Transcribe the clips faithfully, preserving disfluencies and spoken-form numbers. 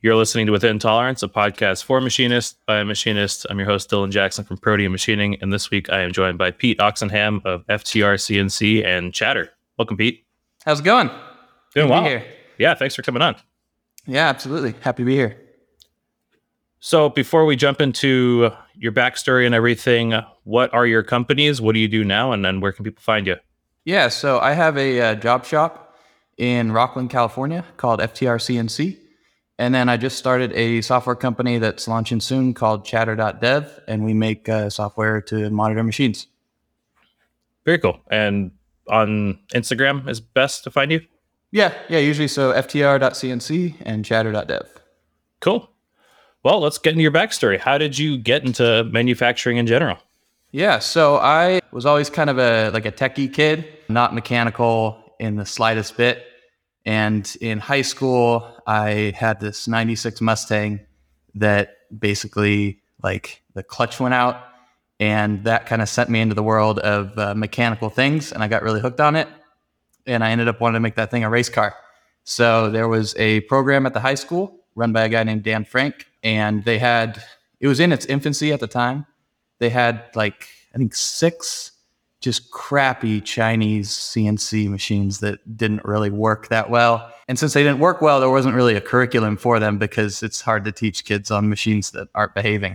You're listening to Within Tolerance, a podcast for machinists by a machinist. I'm your host, Dylan Jackson from Protean Machining, and this week I am joined by Pete Oxenham of F T R C N C and Chatter. Welcome, Pete. How's it going? Doing well. Here. Yeah, thanks for coming on. Yeah, absolutely. Happy to be here. So before we jump into your backstory and everything, what are your companies? What do you do now? And then where can people find you? Yeah, so I have a uh, job shop in Rockland, California called F T R C N C. And then I just started a software company that's launching soon called chatter dot dev, and we make uh, software to monitor machines. Very cool. And on Instagram is best to find you? Yeah, yeah, usually so F T R dot C N C and chatter dot dev. Cool. Well, let's get into your backstory. How did you get into manufacturing in general? Yeah, so I was always kind of a like a techie kid, not mechanical in the slightest bit. And in high school, I had this ninety-six Mustang that basically like the clutch went out, and that kind of sent me into the world of uh, mechanical things, and I got really hooked on it. And I ended up wanting to make that thing a race car. So there was a program at the high school run by a guy named Dan Frank, and they had, it was in its infancy at the time. They had like, I think six just crappy Chinese C N C machines that didn't really work that well. And since they didn't work well, there wasn't really a curriculum for them because it's hard to teach kids on machines that aren't behaving.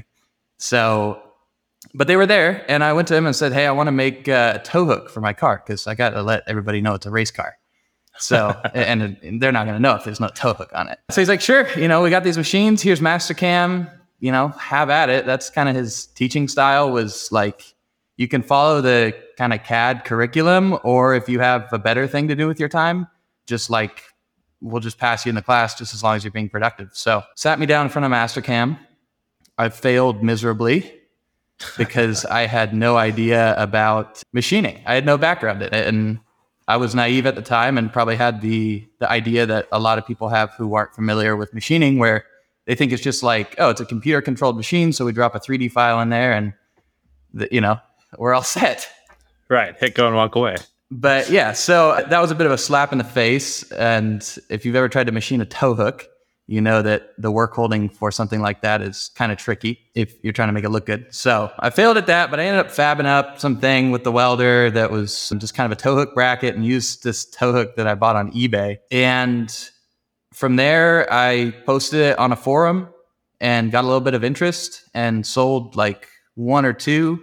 So, but they were there, and I went to him and said, hey, I want to make a tow hook for my car because I got to let everybody know it's a race car. So, and, and they're not going to know if there's no tow hook on it. So he's like, sure, you know, we got these machines. Here's Mastercam, you know, have at it. That's kind of his teaching style, was like, you can follow the kind of C A D curriculum, or if you have a better thing to do with your time, just like, we'll just pass you in the class just as long as you're being productive. So sat me down in front of Mastercam. I failed miserably because I had no idea about machining. I had no background in it, and I was naive at the time and probably had the the idea that a lot of people have who aren't familiar with machining, where they think it's just like, oh, it's a computer controlled machine, so we drop a three D file in there and the, you know, we're all set. Right. Hit go and walk away. But yeah, so that was a bit of a slap in the face. And if you've ever tried to machine a tow hook, you know that the work holding for something like that is kind of tricky if you're trying to make it look good. So I failed at that, but I ended up fabbing up something with the welder that was just kind of a tow hook bracket, and used this tow hook that I bought on eBay. And from there, I posted it on a forum and got a little bit of interest and sold like one or two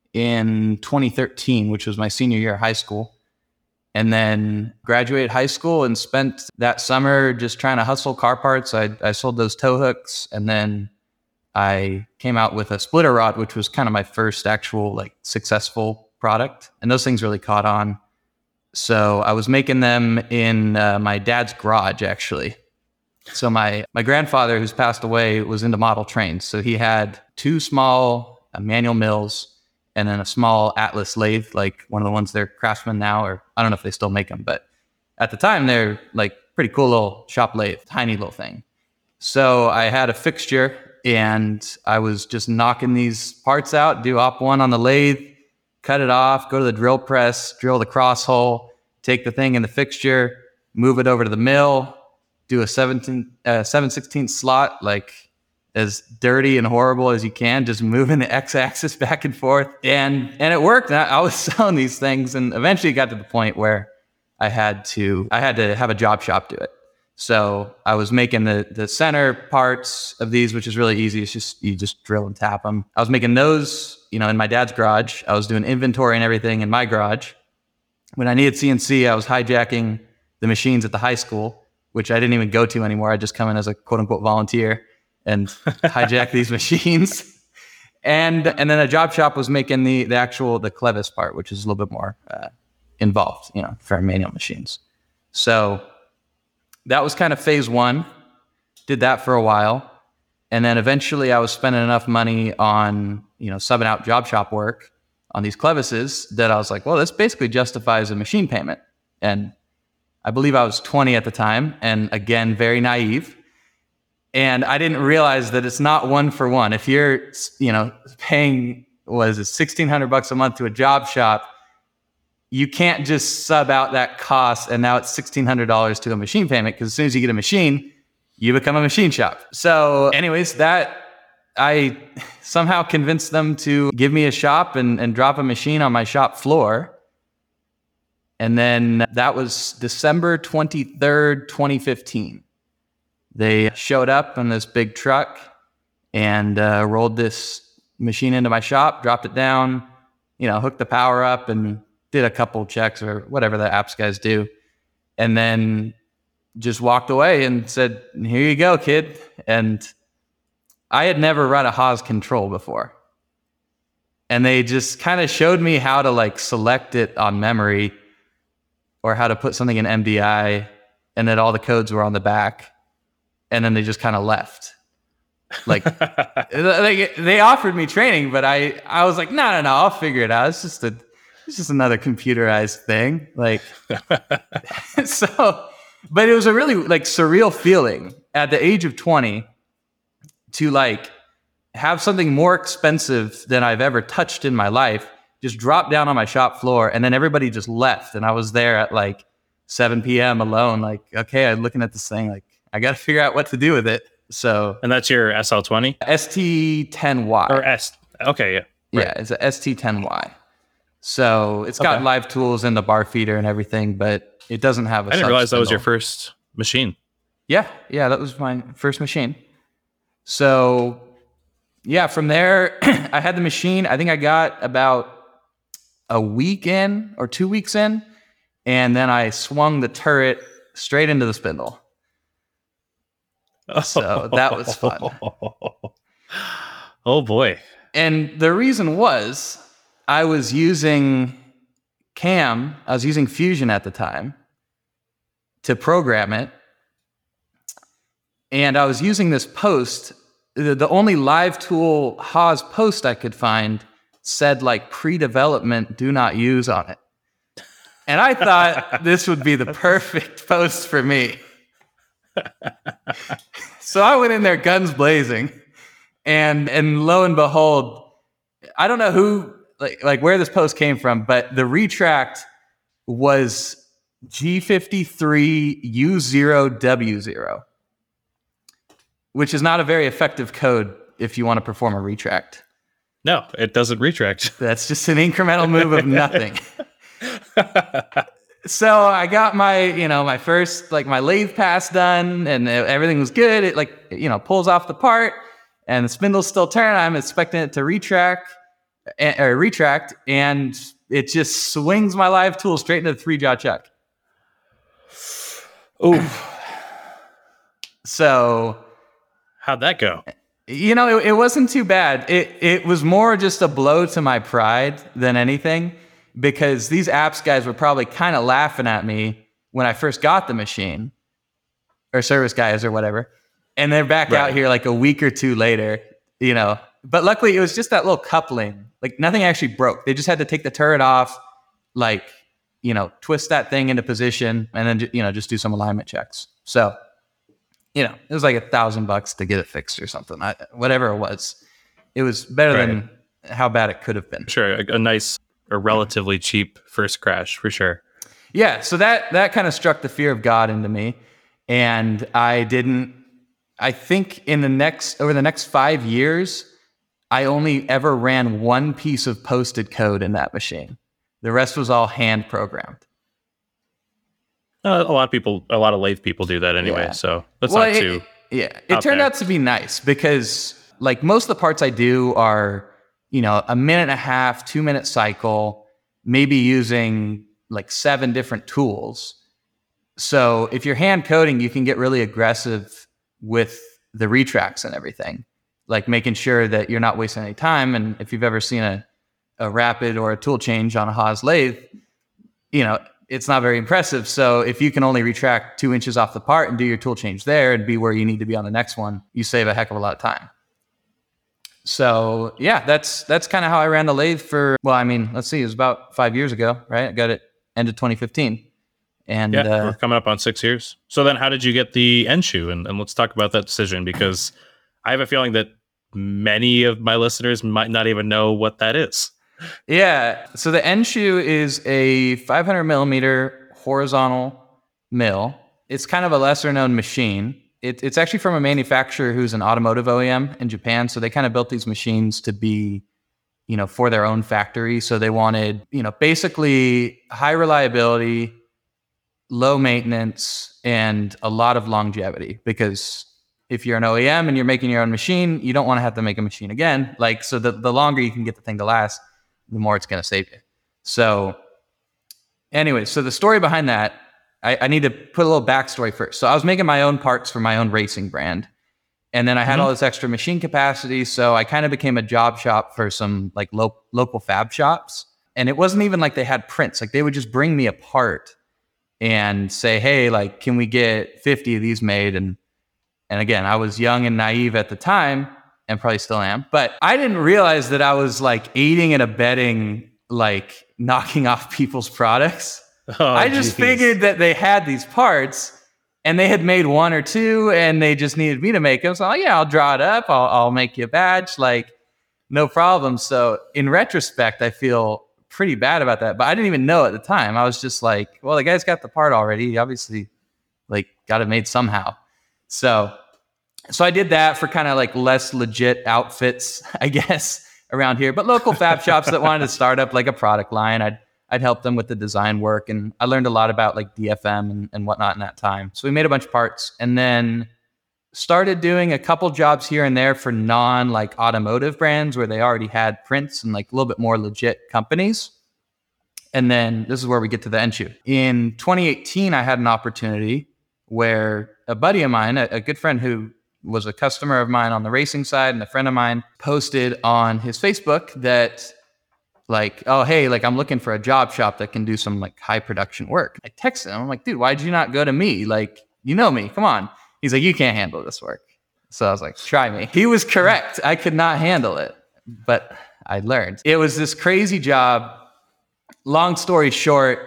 in twenty thirteen, which was my senior year of high school. And then graduated high school and spent that summer just trying to hustle car parts. I, I sold those tow hooks, and then I came out with a splitter rod, which was kind of my first actual like successful product. And those things really caught on. So I was making them in uh, my dad's garage, actually. So my, my grandfather, who's passed away, was into model trains. So he had two small uh, manual mills, and then a small Atlas lathe, like one of the ones they're Craftsman now, or I don't know if they still make them, but at the time they're like pretty cool little shop lathe, tiny little thing. So I had a fixture, and I was just knocking these parts out, do op one on the lathe, cut it off, go to the drill press, drill the cross hole, take the thing in the fixture, move it over to the mill, do a seventeen, uh, seven sixteenths slot, like as dirty and horrible as you can, just moving the x-axis back and forth. And and it worked. I, I was selling these things, and eventually it got to the point where I had to I had to have a job shop do it. So I was making the the center parts of these, which is really easy. It's just, you just drill and tap them. I was making those, you know, in my dad's garage. I was doing inventory and everything in my garage. When I needed C N C, I was hijacking the machines at the high school, which I didn't even go to anymore. I just come in as a quote unquote volunteer and hijack these machines. And and then a job shop was making the the actual, the clevis part, which is a little bit more uh, involved, you know, for our manual machines. So that was kind of phase one. Did that for a while. And then eventually I was spending enough money on, you know, subbing out job shop work on these clevises that I was like, well, this basically justifies a machine payment. And I believe I was twenty at the time, and again, very naive. And I didn't realize that it's not one for one. If you're, you know, paying, what is it, sixteen hundred bucks a month to a job shop, you can't just sub out that cost and now it's sixteen hundred dollars to a machine payment, because as soon as you get a machine, you become a machine shop. So anyways, that I somehow convinced them to give me a shop and, and drop a machine on my shop floor. And then that was December twenty-third, twenty fifteen. They showed up in this big truck and uh, rolled this machine into my shop, dropped it down, you know, hooked the power up and did a couple checks or whatever the apps guys do. And then just walked away and said, here you go, kid. And I had never run a Haas control before. And they just kind of showed me how to like select it on memory or how to put something in M D I, and then all the codes were on the back. And then they just kind of left. Like, like they offered me training, but I, I was like, no, no, no, I'll figure it out. It's just a, it's just another computerized thing. Like, so, but it was a really like surreal feeling at the age of twenty to like have something more expensive than I've ever touched in my life just drop down on my shop floor, and then everybody just left. And I was there at like seven p.m. alone. Like, okay, I'm looking at this thing. Like, I got to figure out what to do with it. So, and that's your S L twenty? S T ten Y. Or S. Okay, yeah. Right. Yeah, it's a S T ten Y. So it's got okay. live tools and the bar feeder and everything, but it doesn't have a I didn't realize that was your spindle. first machine. Yeah, yeah, that was my first machine. So, yeah, from there, I had the machine. I think I got about a week in or two weeks in, and then I swung the turret straight into the spindle. So that was fun. Oh, boy. And the reason was I was using Cam, I was using Fusion at the time to program it. And I was using this post. The, the only live tool Haas post I could find said like pre-development, do not use on it. And I thought this would be the perfect post for me. So I went in there guns blazing, and and lo and behold, I don't know who like like where this post came from, but the retract was G fifty-three U zero W zero, which is not a very effective code if you want to perform a retract. No, it doesn't retract. That's just an incremental move of nothing. So I got my, you know, my first, like my lathe pass done, and everything was good. It like, you know, pulls off the part and the spindle's still turning. I'm expecting it to retract or retract, and it just swings my live tool straight into the three jaw chuck. Ooh. So How'd that go? You know, it, it wasn't too bad. It it was more just a blow to my pride than anything, because these apps guys were probably kind of laughing at me when I first got the machine, or service guys or whatever. And they're back Right. out here like a week or two later, you know. But luckily it was just that little coupling. Like nothing actually broke. They just had to take the turret off, like, you know, twist that thing into position, and then, ju- you know, just do some alignment checks. So, you know, it was like a thousand bucks to get it fixed or something. I, whatever it was, it was better Right. than how bad it could have been. Sure, a, a nice or relatively cheap first crash for sure. Yeah, so that that kind of struck the fear of God into me, and I didn't. I think in the next over the next five years, I only ever ran one piece of posted code in that machine. The rest was all hand programmed. Uh, a lot of people, a lot of lathe people do that anyway. Yeah. So that's Well, not it- too. Yeah, it out turned there. out to be nice because, like, most of the parts I do are, you know, a minute and a half, two minute cycle, maybe using like seven different tools. So if you're hand coding, you can get really aggressive with the retracts and everything, like making sure that you're not wasting any time. And if you've ever seen a, a rapid or a tool change on a Haas lathe, you know, it's not very impressive. So if you can only retract two inches off the part and do your tool change there and be where you need to be on the next one, you save a heck of a lot of time. So yeah, that's that's kind of how I ran the lathe for, well, I mean, let's see, it was about five years ago, right? I got it end of twenty fifteen. And Yeah, uh, we're coming up on six years. So then how did you get the Enshoe? And, and let's talk about that decision, because I have a feeling that many of my listeners might not even know what that is. yeah, so the Enshoe is a five hundred millimeter horizontal mill. It's kind of a lesser known machine. It, it's actually from a manufacturer who's an automotive O E M in Japan. So they kind of built these machines to be, you know, for their own factory. So they wanted, you know, basically high reliability, low maintenance, and a lot of longevity. Because if you're an O E M and you're making your own machine, you don't want to have to make a machine again. Like, so the, the longer you can get the thing to last, the more it's going to save you. So anyway, so the story behind that, I, I need to put a little backstory first. So I was making my own parts for my own racing brand. And then I had mm-hmm. all this extra machine capacity. So I kind of became a job shop for some like lo- local fab shops. And it wasn't even like they had prints. Like they would just bring me a part and say, hey, like, can we get fifty of these made? And and again, I was young and naive at the time and probably still am. But I didn't realize that I was like aiding and abetting, like knocking off people's products. Oh, I just geez. figured that they had these parts and they had made one or two and they just needed me to make them. So I'm like, yeah, I'll draw it up. I'll, I'll make you a badge. Like, no problem. So in retrospect, I feel pretty bad about that. But I didn't even know at the time. I was just like, well, the guy's got the part already. He obviously like got it made somehow. So, so I did that for kind of like less legit outfits, I guess, around here. But local fab shops that wanted to start up like a product line, I'd I'd help them with the design work. And I learned a lot about like D F M and, and whatnot in that time. So we made a bunch of parts and then started doing a couple jobs here and there for non like automotive brands where they already had prints and like a little bit more legit companies. And then this is where we get to the Enshu. In twenty eighteen, I had an opportunity where a buddy of mine, a, a good friend who was a customer of mine on the racing side and a friend of mine, posted on his Facebook that like, oh, hey, like I'm looking for a job shop that can do some like high production work. I texted him. I'm like, dude, why'd you not go to me? Like, you know me, come on. He's like, you can't handle this work. So I was like, try me. He was correct. I could not handle it, but I learned. It was this crazy job. Long story short,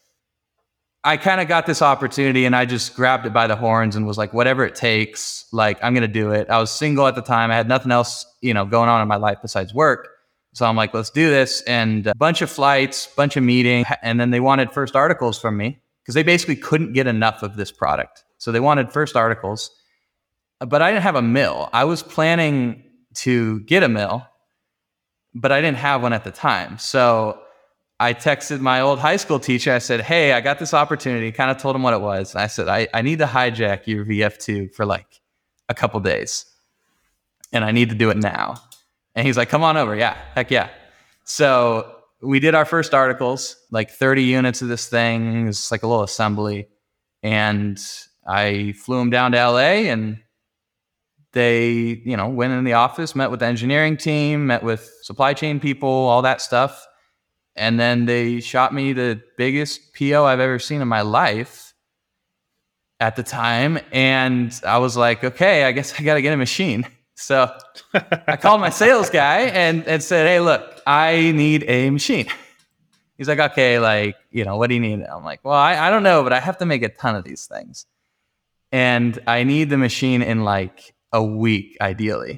I kind of got this opportunity and I just grabbed it by the horns and was like, whatever it takes, like I'm going to do it. I was single at the time. I had nothing else, you know, going on in my life besides work. So I'm like, let's do this. And a bunch of flights, bunch of meetings. And then they wanted first articles from me because they basically couldn't get enough of this product. So they wanted first articles, but I didn't have a mill. I was planning to get a mill, but I didn't have one at the time. So I texted my old high school teacher. I said, hey, I got this opportunity. Kind of told him what it was. I said, I, I need to hijack your V F two for like a couple days. And I need to do it now. And he's like, come on over. Yeah, heck yeah. So we did our first articles, like thirty units of this thing. It's like a little assembly. And I flew them down to L A and they, you know, went in the office, met with the engineering team, met with supply chain people, all that stuff. And then they shot me the biggest P O I've ever seen in my life at the time. And I was like, okay, I guess I got to get a machine. So I called my sales guy and, and said, hey, look, I need a machine. He's like, okay, like, you know, what do you need? I'm like, well, I, I don't know, but I have to make a ton of these things. And I need the machine in like a week, ideally.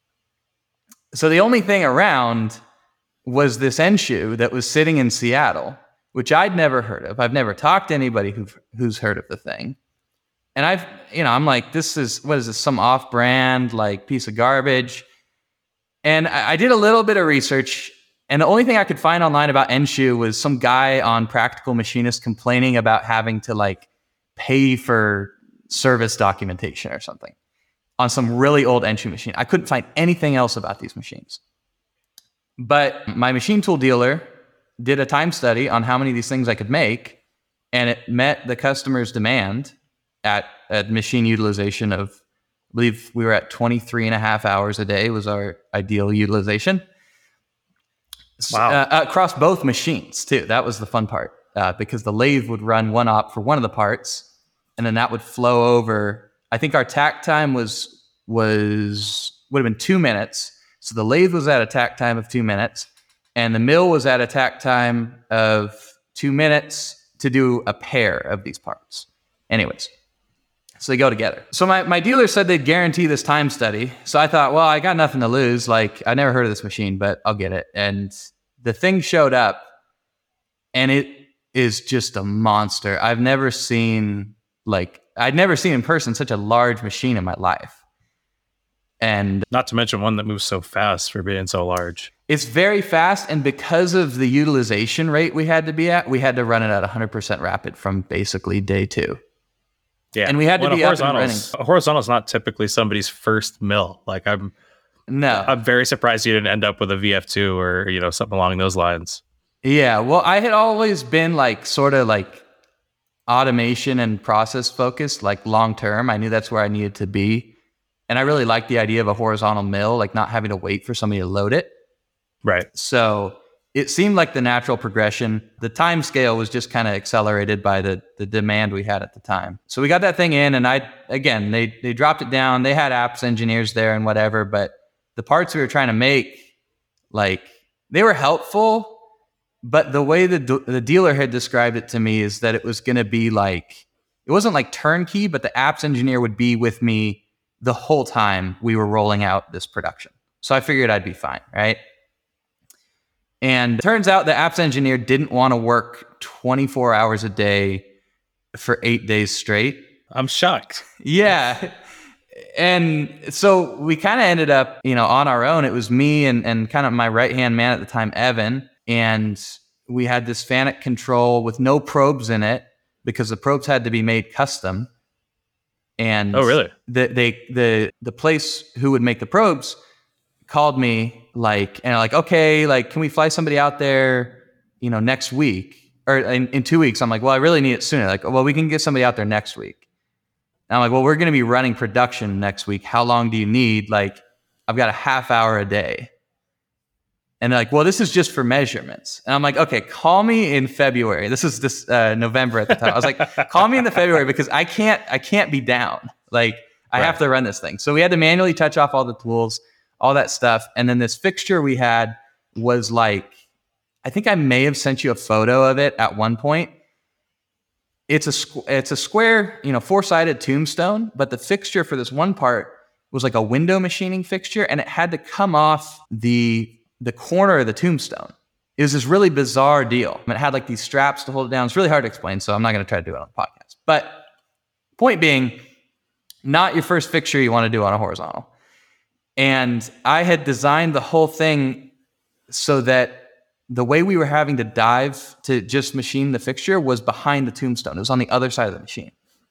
So the only thing around was this Enshu that was sitting in Seattle, which I'd never heard of. I've never talked to anybody who, who's heard of the thing. And I've, you know, I'm like, this is, what is this, some off-brand, like, piece of garbage. And I, I did a little bit of research, and the only thing I could find online about Enshu was some guy on Practical Machinist complaining about having to, like, pay for service documentation or something on some really old Enshu machine. I couldn't find anything else about these machines. But my machine tool dealer did a time study on how many of these things I could make, and it met the customer's demand at a machine utilization of, I believe we were at twenty-three and a half hours a day was our ideal utilization. Wow. Uh, across both machines too. That was the fun part, uh, because the lathe would run one op for one of the parts, and then that would flow over. I think our tack time was, was would have been two minutes. So the lathe was at a tack time of two minutes, and the mill was at a tack time of two minutes to do a pair of these parts. Anyways, so they go together. So my, my dealer said they'd guarantee this time study. So I thought, well, I got nothing to lose. Like, I never heard of this machine, but I'll get it. And the thing showed up, and it is just a monster. I've never seen like I'd never seen in person such a large machine in my life. And not to mention one that moves so fast for being so large. It's very fast. And because of the utilization rate we had to be at, we had to run it at one hundred percent rapid from basically day two. Yeah. And we had well, to be up and running. A horizontal is not typically somebody's first mill. Like I'm, no, I'm very surprised you didn't end up with a V F two or, you know, something along those lines. Yeah. Well, I had always been like sort of like automation and process focused, like long term. I knew that's where I needed to be. And I really liked the idea of a horizontal mill, like not having to wait for somebody to load it. Right. So it seemed like the natural progression. The time scale was just kind of accelerated by the the demand we had at the time. So we got that thing in, and I, again, they they dropped it down. They had apps engineers there and whatever, but the parts we were trying to make, like, they were helpful, but the way the the dealer had described it to me is that it was going to be like, it wasn't like turnkey, but the apps engineer would be with me the whole time we were rolling out this production. So I figured I'd be fine, right? And it turns out the apps engineer didn't want to work twenty-four hours a day for eight days straight. I'm shocked. Yeah. And so we kind of ended up, you know, on our own. It was me and, and kind of my right-hand man at the time, Evan. And we had this FANUC control with no probes in it because the probes had to be made custom. And oh, really? The, they, the, the place who would make the probes called me like, and like, okay, like, can we fly somebody out there, you know, next week or in, in two weeks? I'm like, well, I really need it sooner. Like, well, we can get somebody out there next week. And I'm like, well, we're going to be running production next week. How long do you need? Like, I've got a half hour a day. And they're like, well, this is just for measurements. And I'm like, okay, call me in February. This is this uh, November at the time. I was like, call me in the February because I can't, I can't be down. Like, I right. have to run this thing. So we had to manually touch off all the tools, all that stuff. And then this fixture we had was like, I think I may have sent you a photo of it at one point. It's a, squ- it's a square, you know, four-sided tombstone, but the fixture for this one part was like a window machining fixture, and it had to come off the the corner of the tombstone. It was this really bizarre deal. It had like these straps to hold it down. It's really hard to explain, so I'm not going to try to do it on the podcast. But point being, not your first fixture you want to do on a horizontal. And I had designed the whole thing so that the way we were having to dive to just machine the fixture was behind the tombstone. It was on the other side of the machine.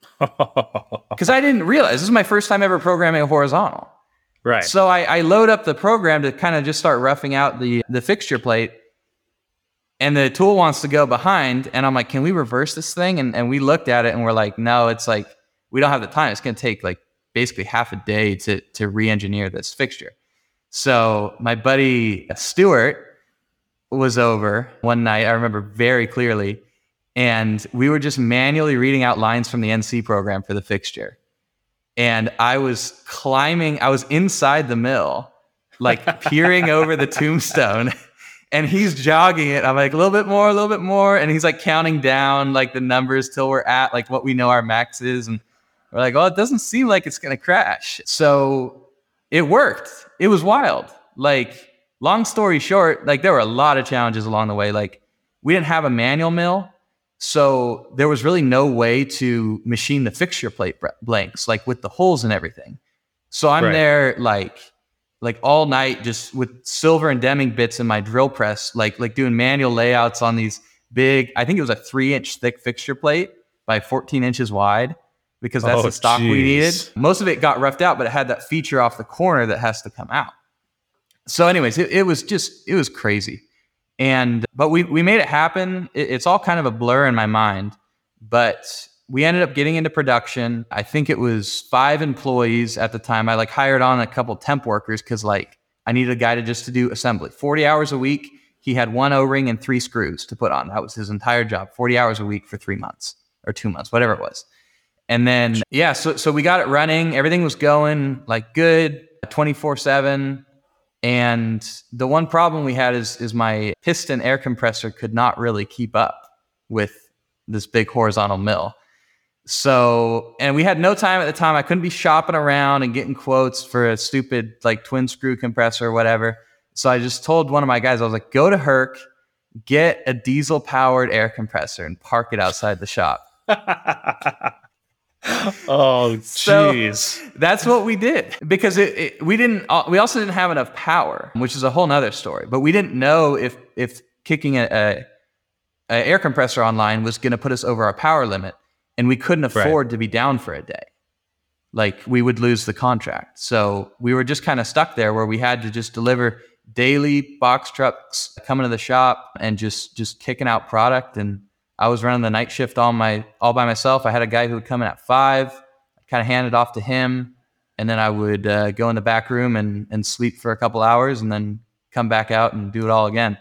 Because I didn't realize, this is my first time ever programming a horizontal. Right. So I, I load up the program to kind of just start roughing out the, the fixture plate. And the tool wants to go behind. And I'm like, can we reverse this thing? And, and we looked at it and we're like, no, it's like, we don't have the time. It's going to take like basically half a day to, to re-engineer this fixture. So my buddy Stuart was over one night, I remember very clearly, and we were just manually reading out lines from the N C program for the fixture. And I was climbing, I was inside the mill, like peering over the tombstone, and he's jogging it. I'm like, a little bit more, a little bit more. And he's like counting down like the numbers till we're at like what we know our max is. And we're like, well, it doesn't seem like it's going to crash. So it worked. It was wild. Like, long story short, like there were a lot of challenges along the way. Like, we didn't have a manual mill. So there was really no way to machine the fixture plate blanks, like with the holes and everything. So I'm right. there like, like all night, just with silver and Deming bits in my drill press, like, like doing manual layouts on these big, I think it was a three inch thick fixture plate by fourteen inches wide, because that's oh, the stock geez. we needed. Most of it got roughed out, but it had that feature off the corner that has to come out. So anyways, it, it was just, it was crazy. And, but we, we made it happen. It, it's all kind of a blur in my mind, but we ended up getting into production. I think it was five employees at the time. I like hired on a couple temp workers because like I needed a guy to just to do assembly. forty hours a week. He had one O-ring and three screws to put on. That was his entire job. forty hours a week for three months or two months, whatever it was. And then, yeah, so, so we got it running. Everything was going like good, twenty-four seven. And the one problem we had is, is my piston air compressor could not really keep up with this big horizontal mill. So, and we had no time at the time. I couldn't be shopping around and getting quotes for a stupid like twin screw compressor or whatever. So I just told one of my guys, I was like, go to Herc, get a diesel powered air compressor and park it outside the shop. Oh, So jeez. that's what we did because it, it, we didn't. uh, We also didn't have enough power, which is a whole nother story. But we didn't know if if kicking a, a, a air compressor online was going to put us over our power limit, and we couldn't Right. afford to be down for a day. Like we would lose the contract. So we were just kind of stuck there where we had to just deliver daily box trucks coming to the shop and just just kicking out product. And I was running the night shift all my all by myself. I had a guy who would come in at five, kind of hand it off to him, and then I would uh, go in the back room and and sleep for a couple hours, and then come back out and do it all again.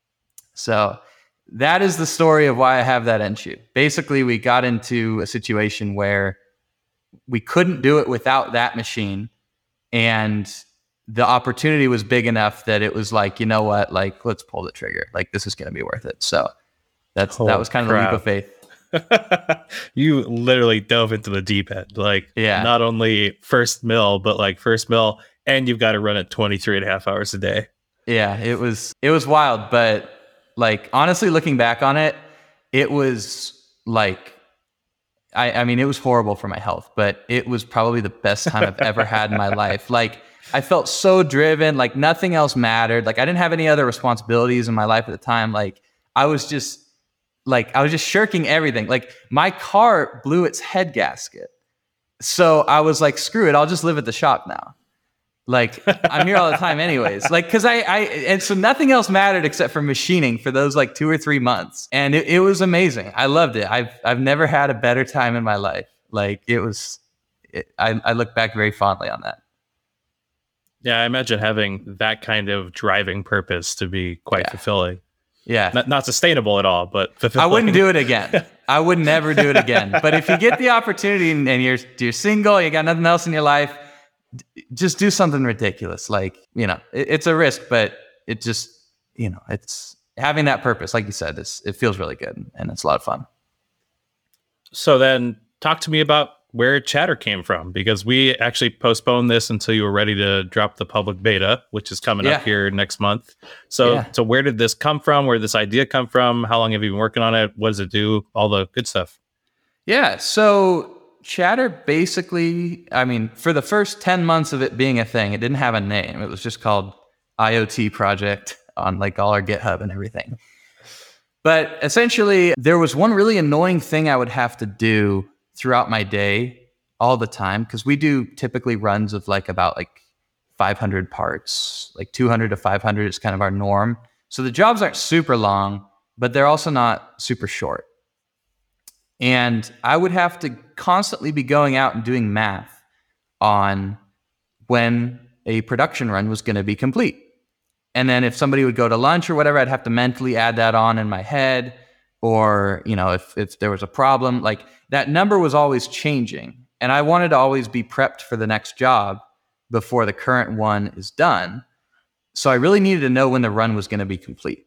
So that is the story of why I have that end shoe. Basically, we got into a situation where we couldn't do it without that machine, and the opportunity was big enough that it was like, you know what, like let's pull the trigger. Like this is going to be worth it. So that's Oh, that was kind of crap. the leap of faith. You literally dove into the deep end. Like, Yeah. not only first mill, but like first mill, and you've got to run it twenty-three and a half hours a day. Yeah, it was it was wild, but like honestly, looking back on it, it was like I, I mean, it was horrible for my health, but it was probably the best time I've ever had in my life. Like I felt so driven, like nothing else mattered. Like I didn't have any other responsibilities in my life at the time. Like I was just like, I was just shirking everything. Like my car blew its head gasket. So I was like, screw it. I'll just live at the shop now. Like I'm here all the time anyways. Like, cause I, I, and so nothing else mattered except for machining for those like two or three months. And it, it was amazing. I loved it. I've, I've never had a better time in my life. Like it was, it, I, I look back very fondly on that. Yeah, I imagine having that kind of driving purpose to be quite Yeah. fulfilling. Yeah. Not, not sustainable at all, but fulfilling. I wouldn't do it again. I would never do it again. But if you get the opportunity and, and you're, you're single, you got nothing else in your life, just do something ridiculous. Like, you know, it, it's a risk, but it just, you know, it's having that purpose. Like you said, it's, it feels really good and it's a lot of fun. So then talk to me about where Chatter came from, because we actually postponed this until you were ready to drop the public beta, which is coming Yeah. up here next month. So, Yeah. so where did this come from? Where did this idea come from? How long have you been working on it? What does it do? All the good stuff. Yeah. So Chatter basically, I mean, for the first ten months of it being a thing, it didn't have a name. It was just called I O T project on like all our GitHub and everything. But essentially, there was one really annoying thing I would have to do throughout my day all the time, because we do typically runs of like about like five hundred parts, like two hundred to five hundred is kind of our norm. So the jobs aren't super long, but they're also not super short. And I would have to constantly be going out and doing math on when a production run was going to be complete. And then if somebody would go to lunch or whatever, I'd have to mentally add that on in my head. Or, you know, if, if there was a problem, like that number was always changing. And I wanted to always be prepped for the next job before the current one is done. So I really needed to know when the run was going to be complete.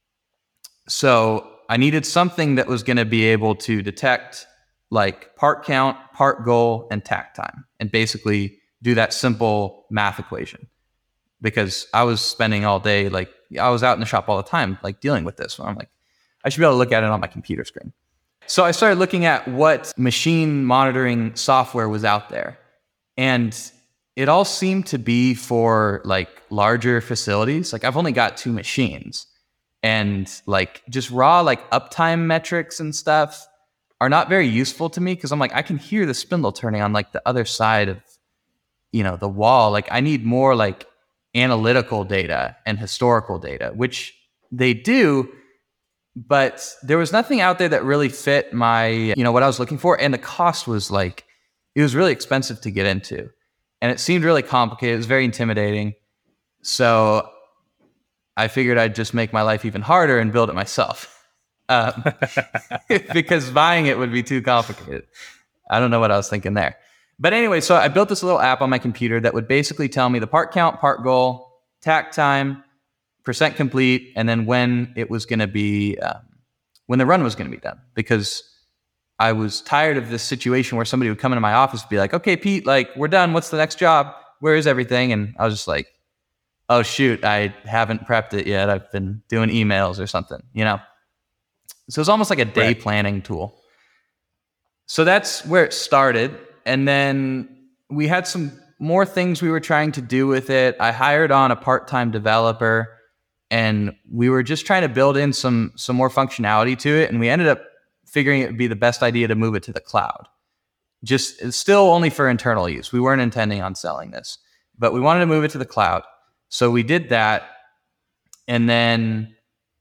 So I needed something that was going to be able to detect like part count, part goal, and takt time, and basically do that simple math equation. Because I was spending all day, like I was out in the shop all the time, like dealing with this. So I'm like, I should be able to look at it on my computer screen. So I started looking at what machine monitoring software was out there. And it all seemed to be for like larger facilities. Like I've only got two machines. And like just raw like uptime metrics and stuff are not very useful to me, because I'm like, I can hear the spindle turning on like the other side of, you know, the wall. Like I need more like analytical data and historical data, which they do, but there was nothing out there that really fit my, you know, what I was looking for. And the cost was like, it was really expensive to get into, and it seemed really complicated. It was very intimidating. So I figured I'd just make my life even harder and build it myself, um, because buying it would be too complicated. I don't know what I was thinking there. But anyway, so I built this little app on my computer that would basically tell me the part count, part goal, takt time, percent complete, and then when it was going to be, um, when the run was going to be done. Because I was tired of this situation where somebody would come into my office and be like, okay, Pete, like we're done. What's the next job? Where is everything? And I was just like, oh shoot, I haven't prepped it yet. I've been doing emails or something, you know? So it's almost like a day Right. planning tool. So that's where it started. And then we had some more things we were trying to do with it. I hired on a part-time developer, and we were just trying to build in some some more functionality to it. And we ended up figuring it would be the best idea to move it to the cloud. Just it's still only for internal use. We weren't intending on selling this, but we wanted to move it to the cloud. So we did that. And then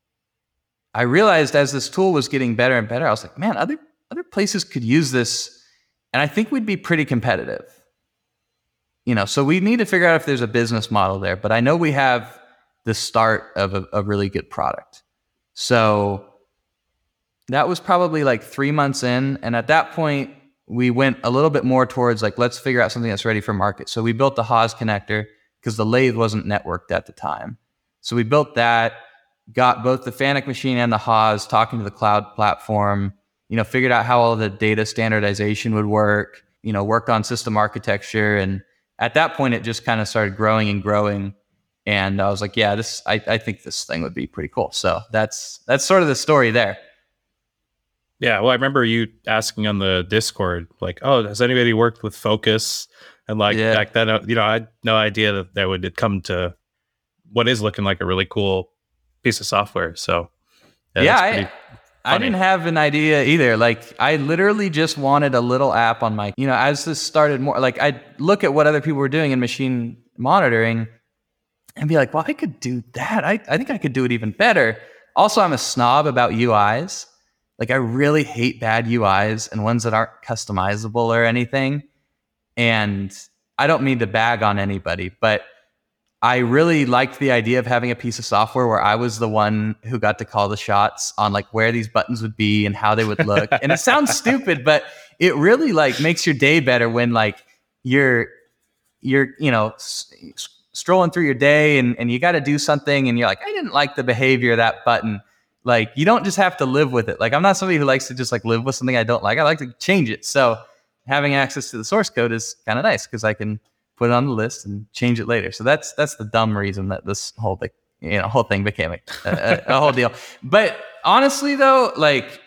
I realized as this tool was getting better and better, I was like, man, other other places could use this, and I think we'd be pretty competitive. You know, so we need to figure out if there's a business model there, but I know we have the start of a, a really good product. So that was probably like three months in. And at that point, we went a little bit more towards like, let's figure out something that's ready for market. So we built the H A S connector because the lathe wasn't networked at the time. So we built that, got both the FANUC machine and the H A S talking to the cloud platform, you know, figured out how all the data standardization would work, you know, worked on system architecture. And at that point, it just kind of started growing and growing. And I was like, yeah, this, I, I think this thing would be pretty cool. So that's, that's sort of the story there. Yeah. Well, I remember you asking on the Discord, like, oh, has anybody worked with Focus? And like yeah. back then, you know, I had no idea that that would come to what is looking like a really cool piece of software. So yeah, yeah I, I didn't have an idea either. Like I literally just wanted a little app on my, you know, as this started more, like I'd look at what other people were doing in machine monitoring and be like, well, I could do that. I, I think I could do it even better. Also, I'm a snob about U Is. Like I really hate bad U Is and ones that aren't customizable or anything. And I don't mean to bag on anybody, but I really liked the idea of having a piece of software where I was the one who got to call the shots on like where these buttons would be and how they would look. And it sounds stupid, but it really like makes your day better when like you're, you're, you know, s- strolling through your day and, and you got to do something and you're like, I didn't like the behavior of that button. Like you don't just have to live with it. Like I'm not somebody who likes to just like live with something I don't like. I like to change it. So having access to the source code is kind of nice because I can put it on the list and change it later. So that's that's the dumb reason that this whole big, you know, whole thing became a, a, a whole deal. But honestly, though, like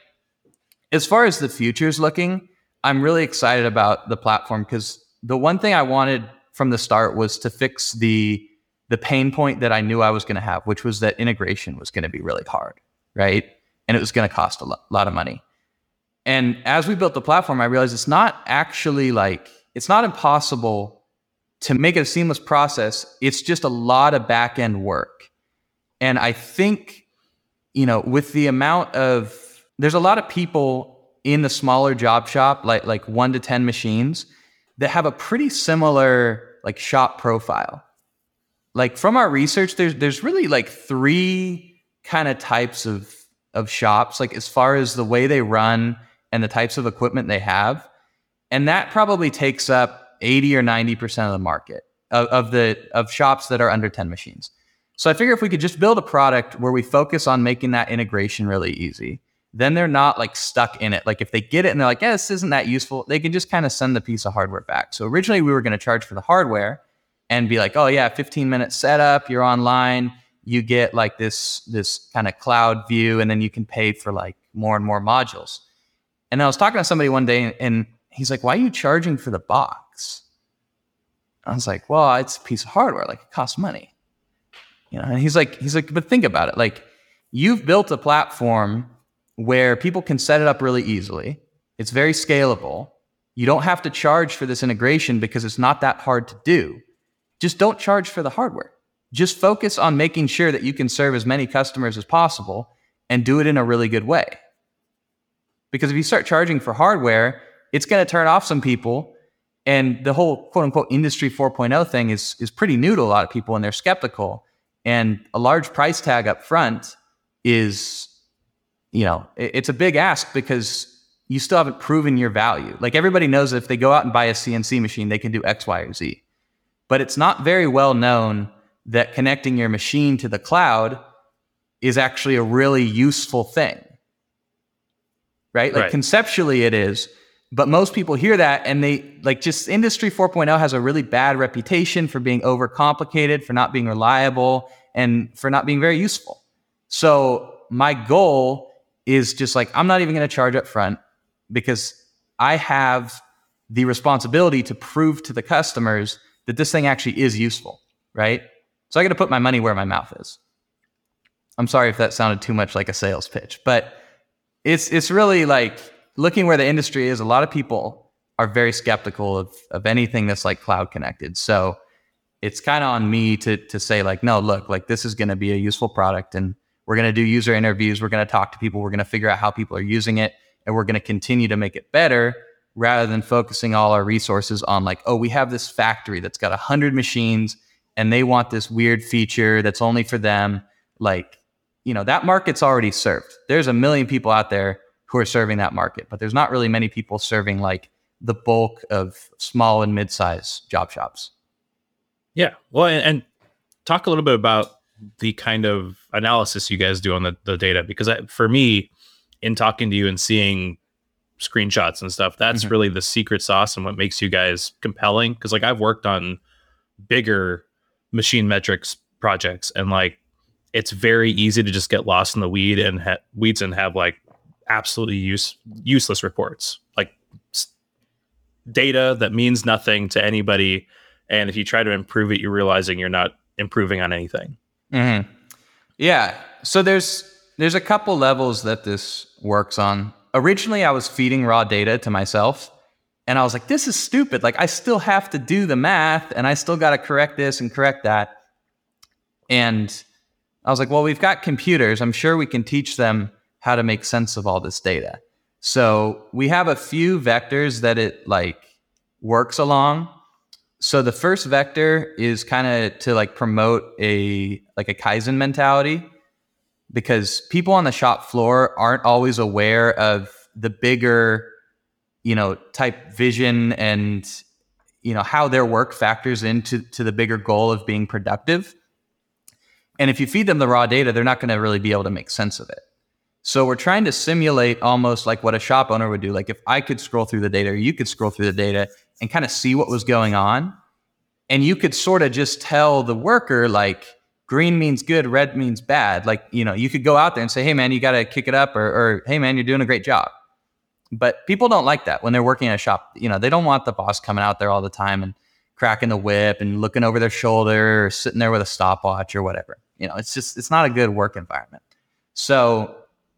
as far as the future's looking, I'm really excited about the platform because the one thing I wanted from the start was to fix the the pain point that I knew I was going to have, which was that integration was going to be really hard, right? And it was going to cost a lo- lot of money. And as we built the platform, I realized it's not actually like it's not impossible to make it a seamless process. It's just a lot of back end work. And I think, you know, with the amount of, there's a lot of people in the smaller job shop, like, like one to ten machines that have a pretty similar like shop profile. Like from our research, there's, there's really like three kind of types of, of shops, like as far as the way they run and the types of equipment they have. And that probably takes up eighty or ninety percent of the market of, of the of shops that are under ten machines. So I figure if we could just build a product where we focus on making that integration really easy, then they're not like stuck in it. Like if they get it and they're like, yeah, this isn't that useful, they can just kind of send the piece of hardware back. So originally we were going to charge for the hardware and be like, oh yeah, fifteen minute setup, you're online, you get like this, this kind of cloud view, and then you can pay for like more and more modules. And I was talking to somebody one day and he's like, why are you charging for the box? I was like, well, it's a piece of hardware. Like it costs money, you know? And he's like, he's like, but think about it. Like you've built a platform where people can set it up really easily. It's very scalable. You don't have to charge for this integration because it's not that hard to do. Just don't charge for the hardware. Just focus on making sure that you can serve as many customers as possible and do it in a really good way. Because if you start charging for hardware, it's going to turn off some people. And the whole quote unquote industry four point oh thing is, is pretty new to a lot of people and they're skeptical. And a large price tag up front is, you know, it's a big ask because you still haven't proven your value. Like everybody knows that if they go out and buy a C N C machine, they can do X, Y, or Z. But it's not very well known that connecting your machine to the cloud is actually a really useful thing. Right? Like right. Conceptually it is, but most people hear that and they like just industry four point oh has a really bad reputation for being overcomplicated, for not being reliable, and for not being very useful. So my goal is just like, I'm not even going to charge up front because I have the responsibility to prove to the customers that this thing actually is useful, right? So I got to put my money where my mouth is. I'm sorry if that sounded too much like a sales pitch, but it's it's really like looking where the industry is. A lot of people are very skeptical of, of anything that's like cloud connected. So it's kind of on me to to say like, no, look, like this is going to be a useful product, and we're going to do user interviews. We're going to talk to people. We're going to figure out how people are using it, and we're going to continue to make it better rather than focusing all our resources on like, oh, we have this factory that's got a hundred machines and they want this weird feature that's only for them. Like, you know, that market's already served. There's a million people out there who are serving that market, but there's not really many people serving like the bulk of small and mid-size job shops. Yeah. Well, and, and talk a little bit about the kind of analysis you guys do on the, the data, because I, for me, in talking to you and seeing screenshots and stuff, that's mm-hmm. really the secret sauce and what makes you guys compelling. Because like I've worked on bigger machine metrics projects, and like it's very easy to just get lost in the weed and ha- weeds and have like absolutely use useless reports, like s- data that means nothing to anybody. And if you try to improve it, you're realizing you're not improving on anything. Mm-hmm. Yeah. So there's there's a couple levels that this works on. Originally, I was feeding raw data to myself, and I was like, this is stupid. Like, I still have to do the math, and I still got to correct this and correct that. And I was like, well, we've got computers. I'm sure we can teach them how to make sense of all this data. So we have a few vectors that it like works along. So the first vector is kind of to like promote a like a Kaizen mentality, because people on the shop floor aren't always aware of the bigger, you know, type vision and, you know, how their work factors into to the bigger goal of being productive. And if you feed them the raw data, they're not going to really be able to make sense of it. So we're trying to simulate almost like what a shop owner would do. Like if I could scroll through the data, or you could scroll through the data and kind of see what was going on. And you could sort of just tell the worker like green means good, red means bad. Like, you know, you could go out there and say, hey man, you got to kick it up, or, or hey man, you're doing a great job. But people don't like that when they're working in a shop. You know, they don't want the boss coming out there all the time and cracking the whip and looking over their shoulder or sitting there with a stopwatch or whatever. You know, it's just, it's not a good work environment. So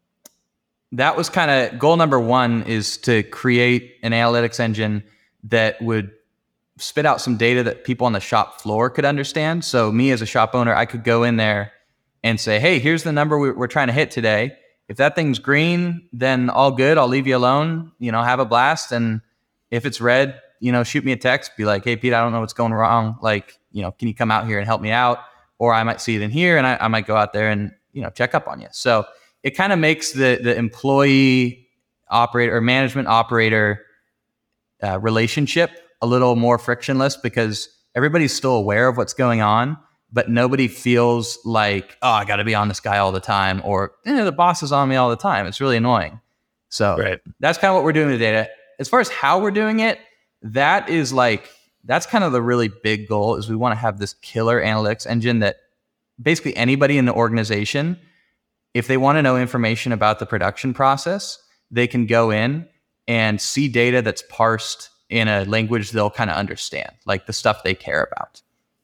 that was kind of goal number one, is to create an analytics engine that would spit out some data that people on the shop floor could understand. So me as a shop owner, I could go in there and say, hey, here's the number we're trying to hit today. If that thing's green, then all good. I'll leave you alone, you know, have a blast. And if it's red, you know, shoot me a text, be like, hey, Pete, I don't know what's going wrong. Like, you know, can you come out here and help me out? Or I might see it in here and I, I might go out there and, you know, check up on you. So it kind of makes the, the employee operator or management operator uh, relationship a little more frictionless, because everybody's still aware of what's going on, but nobody feels like, oh, I got to be on this guy all the time, or eh, the boss is on me all the time. It's really annoying. So right. That's kind of what we're doing with data. As far as how we're doing it, that is like, that's kind of the really big goal, is we want to have this killer analytics engine that basically anybody in the organization, if they want to know information about the production process, they can go in and see data that's parsed in a language they'll kind of understand, like the stuff they care about.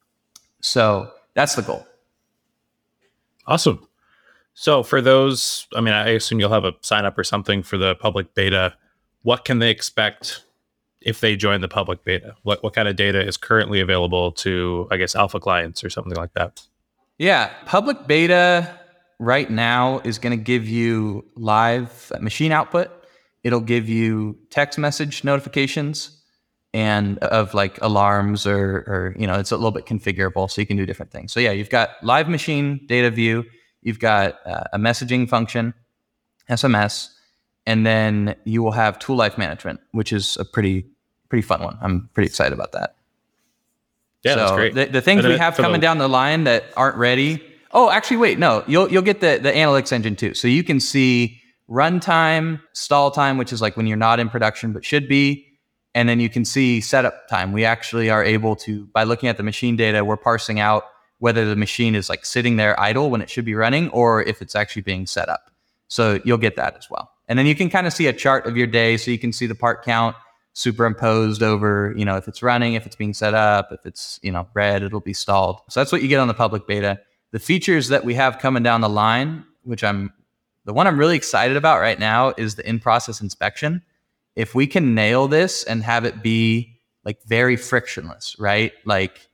So that's the goal. Awesome. So for those, I mean, I assume you'll have a sign up or something for the public beta. What can they expect if they join the public beta? What what kind of data is currently available to, I guess, alpha clients or something like that? Yeah, public beta right now is going to give you live machine output. It'll give you text message notifications and of like alarms, or, or, you know, it's a little bit configurable, so you can do different things. So yeah, you've got live machine data view, you've got uh, a messaging function, S M S, and then you will have tool life management, which is a pretty, pretty fun one. I'm pretty excited about that. Yeah, so that's great. The, the things we have coming down the line that aren't ready. Oh, actually, wait, no, you'll you'll get the, the analytics engine too. So you can see runtime, stall time, which is like when you're not in production but should be. And then you can see setup time. We actually are able to, by looking at the machine data, we're parsing out whether the machine is like sitting there idle when it should be running, or if it's actually being set up. So you'll get that as well. And then you can kind of see a chart of your day. So you can see the part count superimposed over, you know, if it's running, if it's being set up, if it's, you know, red, it'll be stalled. So that's what you get on the public beta. The features that we have coming down the line, which I'm, the one I'm really excited about right now is the in-process inspection. If we can nail this and have it be like very frictionless, right? Like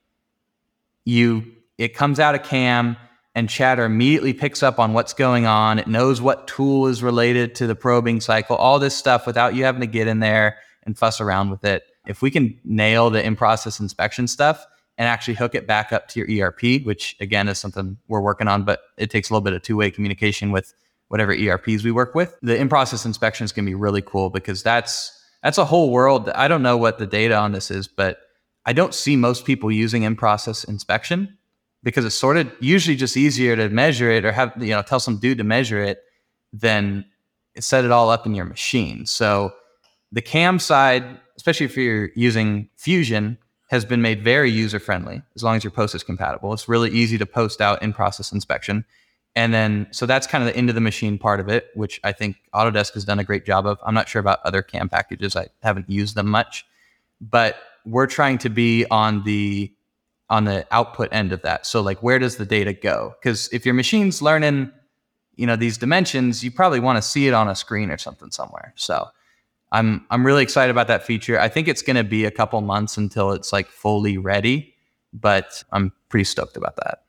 you, it comes out of CAM and Chatter immediately picks up on what's going on. It knows what tool is related to the probing cycle, all this stuff without you having to get in there and fuss around with it. If we can nail the in-process inspection stuff and actually hook it back up to your E R P, which again is something we're working on, but it takes a little bit of two-way communication with whatever E R Ps we work with. The in-process inspection is going to be really cool because that's that's a whole world. I don't know what the data on this is, but I don't see most people using in-process inspection because it's sort of usually just easier to measure it or have, you know, tell some dude to measure it than set it all up in your machine. So the CAM side, especially if you're using Fusion, has been made very user-friendly as long as your post is compatible. It's really easy to post out in-process inspection. And then, so that's kind of the into the machine part of it, which I think Autodesk has done a great job of. I'm not sure about other CAM packages. I haven't used them much, but we're trying to be on the on the output end of that. So like, where does the data go? Because if your machine's learning, you know, these dimensions, you probably want to see it on a screen or something somewhere. So I'm I'm really excited about that feature. I think it's going to be a couple months until it's like fully ready, but I'm pretty stoked about that.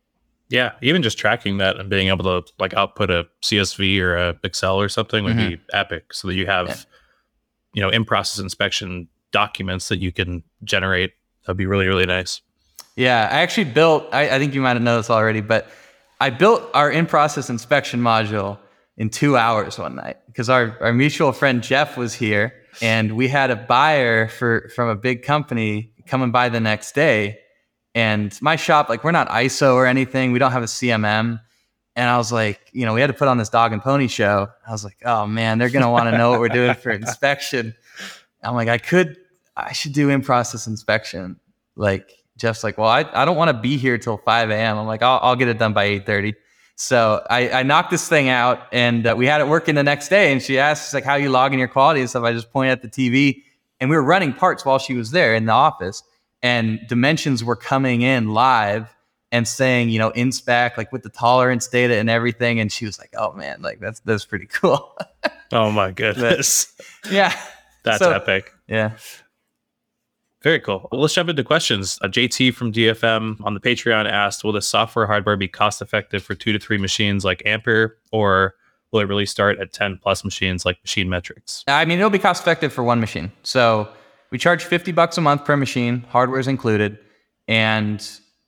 Yeah, even just tracking that and being able to like output a C S V or a Excel or something would mm-hmm. be epic. So that you have, yeah. you know, in-process inspection documents that you can generate. That'd be really, really nice. Yeah, I actually built, I, I think you might have noticed already, but I built our in-process inspection module in two hours one night because our, our mutual friend Jeff was here and we had a buyer for from a big company coming by the next day. And my shop, like we're not I S O or anything. We don't have a C M M. And I was like, you know, we had to put on this dog and pony show. I was like, oh man, they're going to want to know what we're doing for inspection. I'm like, I could, I should do in-process inspection. Like Jeff's like, well, I, I don't want to be here till five a.m. I'm like, I'll, I'll get it done by eight thirty. So I, I knocked this thing out and uh, we had it working the next day. And she asked, like, how you logging your quality and stuff? I just pointed at the T V and we were running parts while she was there in the office. And dimensions were coming in live and saying, you know, inspec, like with the tolerance data and everything. And she was like, oh man, like that's, that's pretty cool. Oh my goodness. But, yeah. That's so, epic. Yeah. Very cool. Well, let's jump into questions. Uh, J T from D F M on the Patreon asked, will the software hardware be cost effective for two to three machines like Ampere, or will it really start at ten plus machines like Machine Metrics? I mean, it'll be cost effective for one machine. So we charge fifty bucks a month per machine, hardware is included. And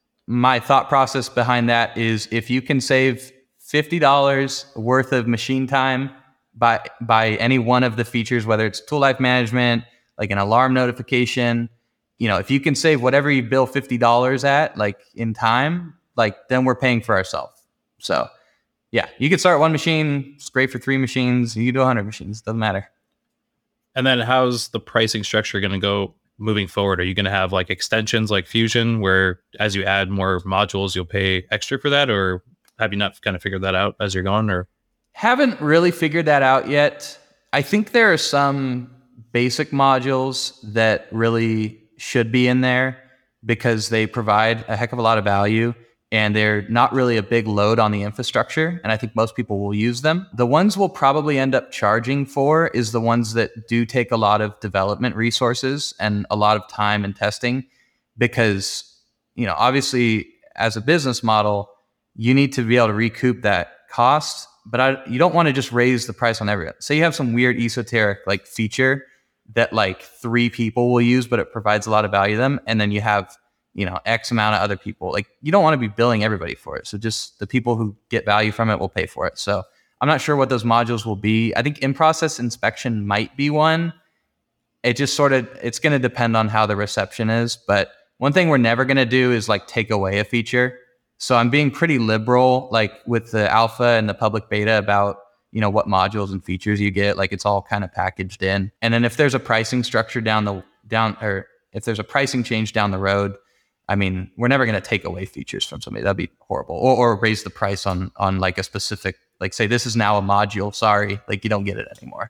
my thought process behind that is if you can save fifty dollars worth of machine time by by any one of the features, whether it's tool life management, like an alarm notification, you know, if you can save whatever you bill fifty dollars at, like in time, like then we're paying for ourselves. So yeah, you can start one machine. It's great for three machines. You can do one hundred machines. Doesn't matter. And then how's the pricing structure going to go moving forward? Are you going to have like extensions like Fusion where as you add more modules, you'll pay extra for that? Or have you not kind of figured that out as you're going? Or haven't really figured that out yet. I think there are some basic modules that really should be in there because they provide a heck of a lot of value. And they're not really a big load on the infrastructure. And I think most people will use them. The ones we'll probably end up charging for is the ones that do take a lot of development resources and a lot of time and testing because, you know, obviously as a business model, you need to be able to recoup that cost, but I, you don't want to just raise the price on everyone. Say you have some weird esoteric like feature that like three people will use, but it provides a lot of value to them. And then you have, you know, X amount of other people. Like you don't want to be billing everybody for it. So just the people who get value from it will pay for it. So I'm not sure what those modules will be. I think in-process inspection might be one. It just sort of, it's going to depend on how the reception is. But one thing we're never going to do is like take away a feature. So I'm being pretty liberal, like with the alpha and the public beta about, you know, what modules and features you get. Like it's all kind of packaged in. And then if there's a pricing structure down the, down, or if there's a pricing change down the road, I mean, we're never going to take away features from somebody. That'd be horrible. Or, or raise the price on on like a specific like say, this is now a module. Sorry, like you don't get it anymore.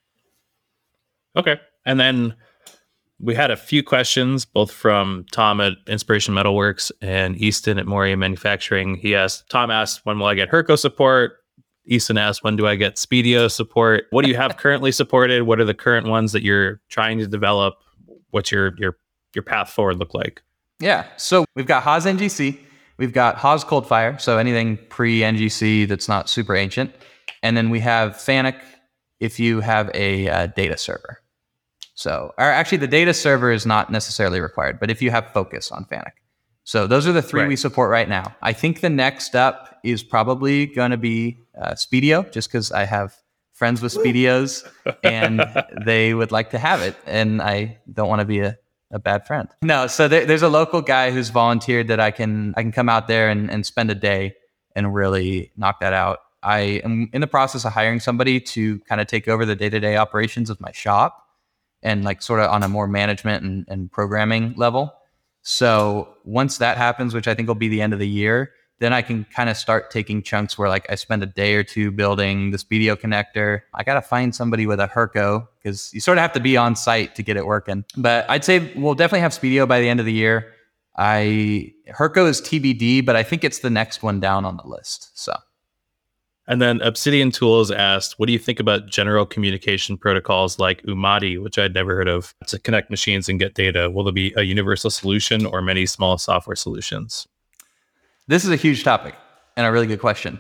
Okay. And then we had a few questions, both from Tom at Inspiration Metalworks and Easton at Moria Manufacturing. He asked, Tom asked, when will I get Herco support? Easton asked, when do I get Speedio support? What do you have currently supported? What are the current ones that you're trying to develop? What's your your your path forward look like? Yeah. So we've got Haas N G C. We've got Haas Coldfire. So anything pre-N G C that's not super ancient. And then we have Fanuc if you have a uh, data server. So, or actually the data server is not necessarily required, but if you have Focus on Fanuc. So those are the three right. we support right now. I think the next up is probably going to be uh, Speedio, just because I have friends with Speedios and they would like to have it. And I don't want to be a, a bad friend. No, so there, there's a local guy who's volunteered that I can I can come out there and, and spend a day and really knock that out. I am in the process of hiring somebody to kind of take over the day-to-day operations of my shop and like sort of on a more management and, and programming level. So once that happens, which I think will be the end of the year, then I can kind of start taking chunks where like I spend a day or two building the Speedio connector. I got to find somebody with a Herco because you sort of have to be on site to get it working. But I'd say we'll definitely have Speedio by the end of the year. I Herco is T B D, but I think it's the next one down on the list. So. And then Obsidian Tools asked, what do you think about general communication protocols like Umadi, which I'd never heard of, to connect machines and get data? Will there be a universal solution or many small software solutions? This is a huge topic and a really good question.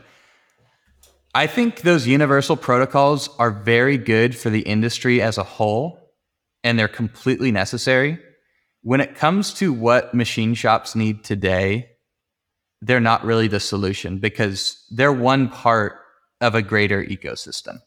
I think those universal protocols are very good for the industry as a whole, and they're completely necessary. When it comes to what machine shops need today, they're not really the solution because they're one part of a greater ecosystem.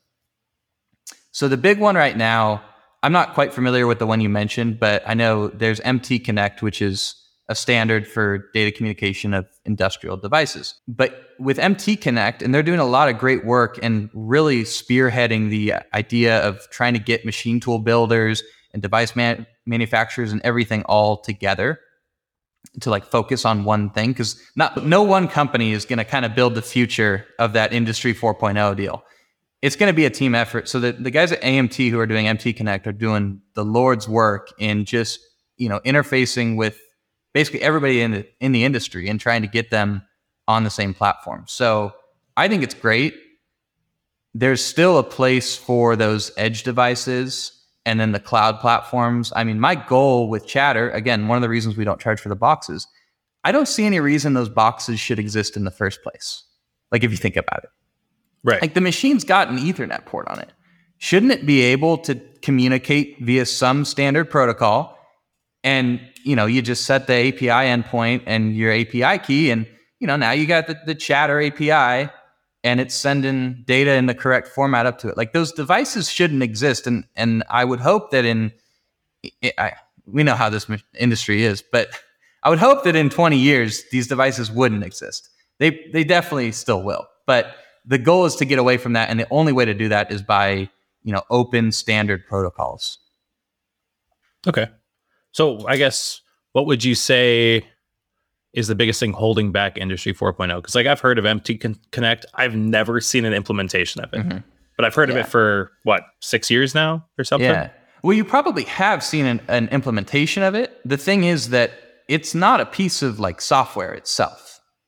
So the big one right now, I'm not quite familiar with the one you mentioned, but I know there's M T Connect, which is a standard for data communication of industrial devices. But with M T Connect, and they're doing a lot of great work and really spearheading the idea of trying to get machine tool builders and device man- manufacturers and everything all together to like focus on one thing, because not no one company is going to kind of build the future of that industry four point oh deal. It's going to be a team effort. So the, the guys at A M T who are doing M T Connect are doing the Lord's work in just, you know, interfacing with basically everybody in the in the industry and trying to get them on the same platform. So I think it's great. There's still a place for those edge devices and then the cloud platforms. I mean, my goal with Chatter, again, one of the reasons we don't charge for the boxes, I don't see any reason those boxes should exist in the first place. Like if you think about it. Right. Like the machine's got an Ethernet port on it. Shouldn't it be able to communicate via some standard protocol? And, you know, you just set the A P I endpoint and your A P I key, and, you know, now you got the, the Chatter A P I and it's sending data in the correct format up to it. Like those devices shouldn't exist. And, and I would hope that in, I, we know how this industry is, but I would hope that in twenty years, these devices wouldn't exist. They, they definitely still will. But the goal is to get away from that. And the only way to do that is by, you know, open standard protocols. Okay. So I guess what would you say is the biggest thing holding back Industry four point oh? Because like I've heard of M T Connect. I've never seen an implementation of it. Mm-hmm. But I've heard yeah. of it for, what, six years now or something? Yeah. Well, you probably have seen an, an implementation of it. The thing is that it's not a piece of like software itself.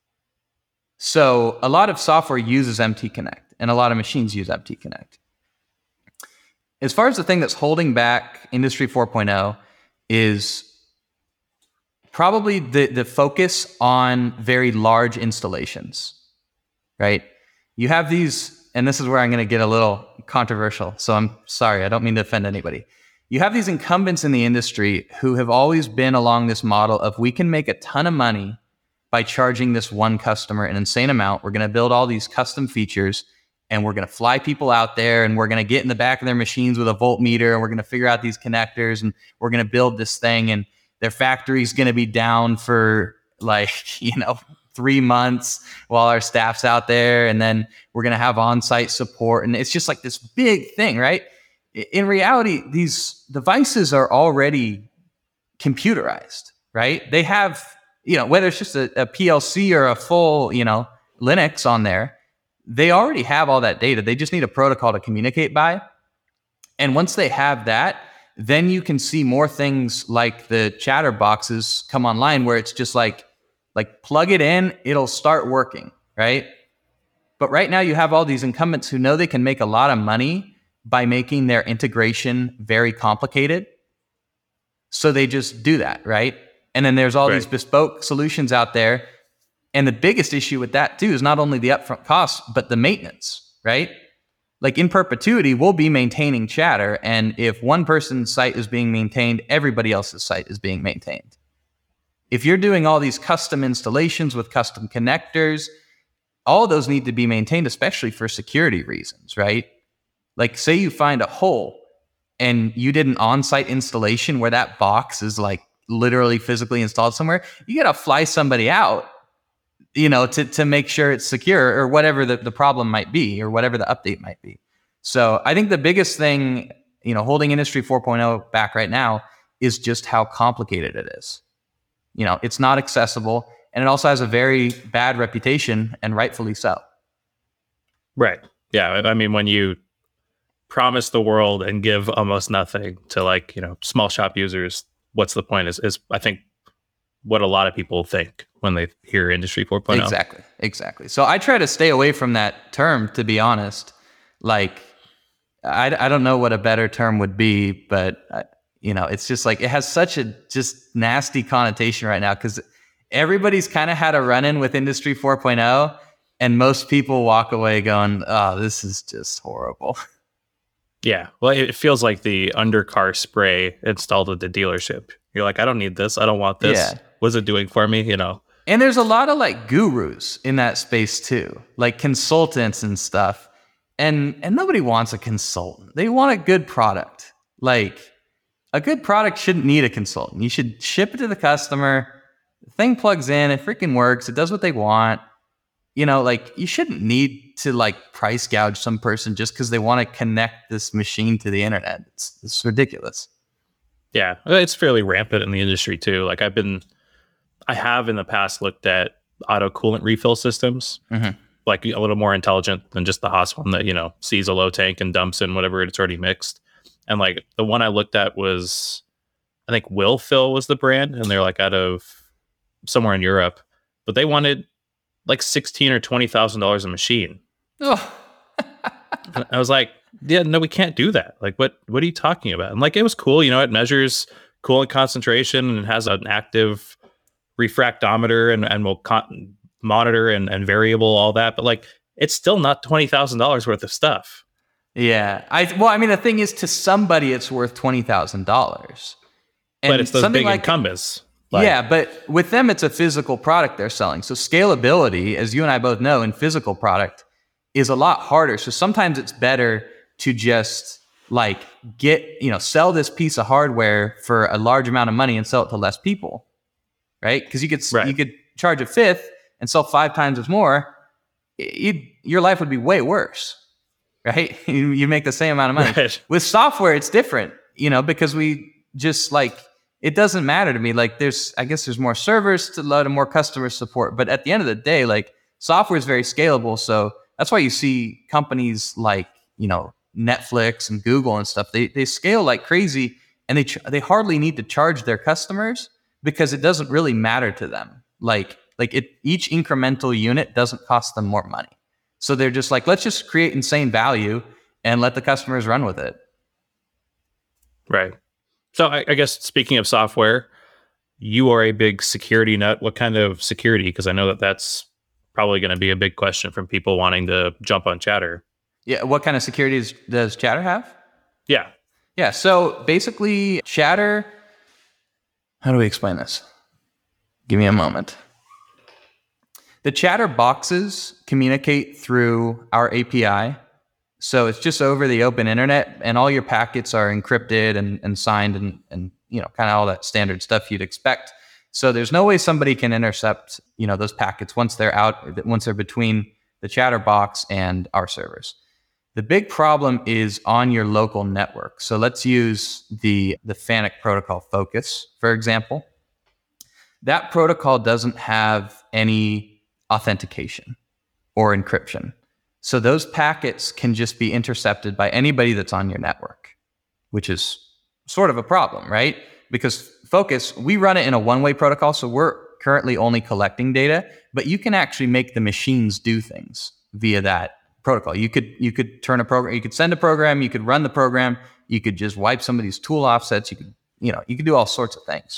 So a lot of software uses M T Connect and a lot of machines use M T Connect. As far as the thing that's holding back Industry four point oh is probably the, the focus on very large installations, right? You have these, and this is where I'm going to get a little controversial. So I'm sorry, I don't mean to offend anybody. You have these incumbents in the industry who have always been along this model of we can make a ton of money by charging this one customer an insane amount. We're going to build all these custom features and we're going to fly people out there and we're going to get in the back of their machines with a voltmeter and we're going to figure out these connectors and we're going to build this thing, and their factory's going to be down for like, you know, three months while our staff's out there. And then we're going to have on-site support. And it's just like this big thing, right? In reality, these devices are already computerized, right? They have, you know, whether it's just a, a P L C or a full, you know, Linux on there, they already have all that data. They just need a protocol to communicate by. And once they have that, then you can see more things like the chatter boxes come online where it's just like, like plug it in, it'll start working, right? But right now you have all these incumbents who know they can make a lot of money by making their integration very complicated. So they just do that, right? And then there's all right. these bespoke solutions out there. And the biggest issue with that too is not only the upfront cost, but the maintenance, right? Like in perpetuity, we'll be maintaining chatter. And if one person's site is being maintained, everybody else's site is being maintained. If you're doing all these custom installations with custom connectors, all of those need to be maintained, especially for security reasons, right? Like say you find a hole and you did an on-site installation where that box is like literally physically installed somewhere, you got to fly somebody out, you know, to, to make sure it's secure or whatever the, the problem might be or whatever the update might be. So I think the biggest thing, you know, holding Industry four point oh back right now is just how complicated it is. You know, it's not accessible and it also has a very bad reputation and rightfully so. Right. Yeah. I mean, when you promise the world and give almost nothing to like, you know, small shop users, what's the point is, is I think what a lot of people think when they hear Industry four point oh. Exactly. Exactly. So I try to stay away from that term, to be honest. Like, I, I don't know what a better term would be, but, uh, you know, it's just like, it has such a just nasty connotation right now because everybody's kind of had a run-in with Industry four point oh and most people walk away going, oh, this is just horrible. Yeah. Well, it feels like the undercar spray installed at the dealership. You're like, I don't need this. I don't want this. Yeah. What's it doing for me? You know? And there's a lot of like gurus in that space too, like consultants and stuff. And and nobody wants a consultant. They want a good product. Like a good product shouldn't need a consultant. You should ship it to the customer. The thing plugs in. It freaking works. It does what they want. You know, like you shouldn't need to like price gouge some person just because they want to connect this machine to the internet. It's, it's ridiculous. Yeah, it's fairly rampant in the industry too. Like I've been, I have in the past looked at auto coolant refill systems, mm-hmm. like a little more intelligent than just the Haas one that, you know, sees a low tank and dumps in whatever it's already mixed. And like the one I looked at was, I think Willfill was the brand, and they're like out of somewhere in Europe, but they wanted like sixteen or twenty thousand dollars a machine. Oh. I was like, yeah, no, we can't do that. Like, what what are you talking about? And like, it was cool, you know, it measures coolant concentration and has an active refractometer and, and will con- monitor and, and variable all that. But like, it's still not twenty thousand dollars worth of stuff. Yeah. I Well, I mean, the thing is, to somebody, it's worth twenty thousand dollars. But it's those big like, incumbents. Like, yeah, but with them, it's a physical product they're selling. So scalability, as you and I both know, in physical product is a lot harder. So sometimes it's better to just like get, you know, sell this piece of hardware for a large amount of money and sell it to less people, right? Because you could right. you could charge a fifth and sell five times as more. You'd, your life would be way worse, right? you, you make the same amount of money. Right. With software, it's different, you know, because we just like, it doesn't matter to me. Like there's, I guess there's more servers to load and more customer support. But at the end of the day, like software is very scalable. So that's why you see companies like, you know, Netflix and Google and stuff, they they scale like crazy, and they ch- they hardly need to charge their customers because it doesn't really matter to them. Like like it each incremental unit doesn't cost them more money. So they're just like, let's just create insane value and let the customers run with it. Right. So I, I guess speaking of software, you are a big security nut. What kind of security? Because I know that that's probably going to be a big question from people wanting to jump on Chatter. Yeah. What kind of security does, does Chatter have? Yeah. Yeah. So basically, Chatter, how do we explain this? Give me a moment. The Chatter boxes communicate through our A P I. So it's just over the open internet, and all your packets are encrypted and, and signed and, and, you know, kind of all that standard stuff you'd expect. So there's no way somebody can intercept, you know, those packets once they're out, once they're between the Chatter box and our servers. The big problem is on your local network. So let's use the, the FANUC protocol Focus, for example. That protocol doesn't have any authentication or encryption. So those packets can just be intercepted by anybody that's on your network, which is sort of a problem, right? Because Focus, we run it in a one-way protocol, so we're currently only collecting data, but you can actually make the machines do things via that protocol. You could you could turn a program, you could send a program, you could run the program, you could just wipe somebody's tool offsets, you could, you know, you could do all sorts of things.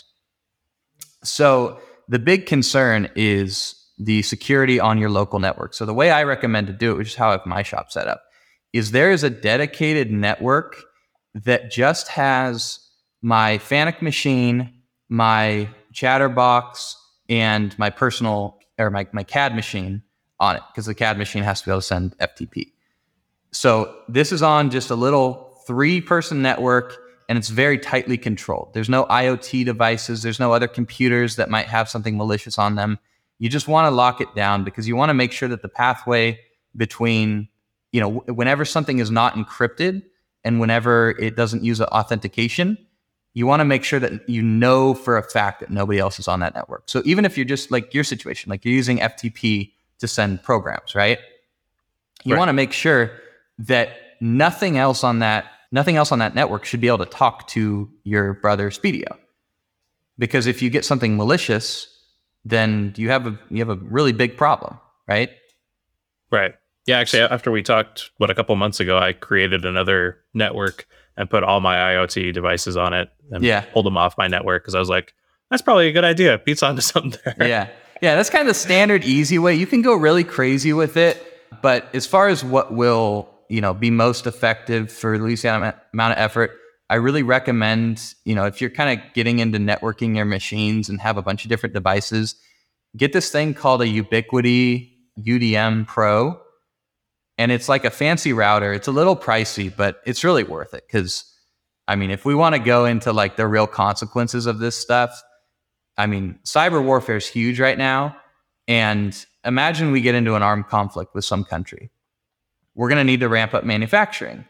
So the big concern is the security on your local network. So the way I recommend to do it, which is how I have my shop set up, is there is a dedicated network that just has my Fanuc machine, my Chatterbox, and my personal, or my, my C A D machine on it, because the C A D machine has to be able to send F T P. So this is on just a little three-person network, and it's very tightly controlled. There's no IoT devices. There's no other computers that might have something malicious on them. You just want to lock it down because you want to make sure that the pathway between, you know, whenever something is not encrypted and whenever it doesn't use authentication, you want to make sure that you know for a fact that nobody else is on that network. So even if you're just like your situation, like you're using F T P to send programs, right? You right. want to make sure that nothing else on that, nothing else on that network should be able to talk to your brother Speedio. Because if you get something malicious, then you have a you have a really big problem, right? Right. Yeah, actually, after we talked, what, a couple months ago, I created another network and put all my IoT devices on it and yeah. pulled them off my network because I was like, that's probably a good idea. Pete's onto something there. Yeah. Yeah, that's kind of the standard easy way. You can go really crazy with it, but as far as what will, you know, be most effective for the least amount of effort, I really recommend, you know, if you're kind of getting into networking your machines and have a bunch of different devices, get this thing called a Ubiquiti U D M Pro. And it's like a fancy router. It's a little pricey, but it's really worth it. Because, I mean, if we want to go into like the real consequences of this stuff, I mean, cyber warfare is huge right now. And imagine we get into an armed conflict with some country. We're going to need to ramp up manufacturing.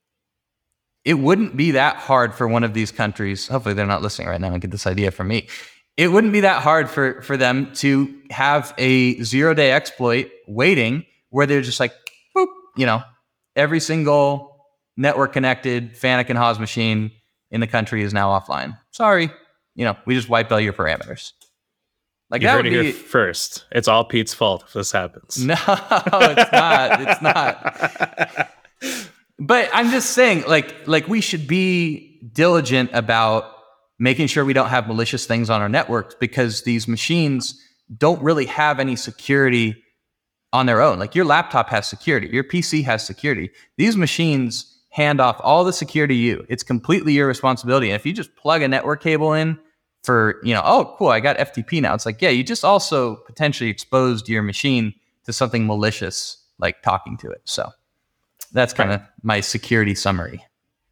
It wouldn't be that hard for one of these countries. Hopefully they're not listening right now and get this idea from me. It wouldn't be that hard for, for them to have a zero-day exploit waiting where they're just like, boop, you know, every single network-connected Fanuc and Haas machine in the country is now offline. Sorry. You know, we just wiped all your parameters. Like, you that heard would it be here first. It's all Pete's fault if this happens. No, it's not. It's not. But I'm just saying, like, like we should be diligent about making sure we don't have malicious things on our networks, because these machines don't really have any security on their own. Like, your laptop has security, your P C has security. These machines hand off all the security to you. It's completely your responsibility. And if you just plug a network cable in for, you know, oh, cool, I got F T P now. It's like, yeah, you just also potentially exposed your machine to something malicious, like talking to it. So that's kind of right. my security summary.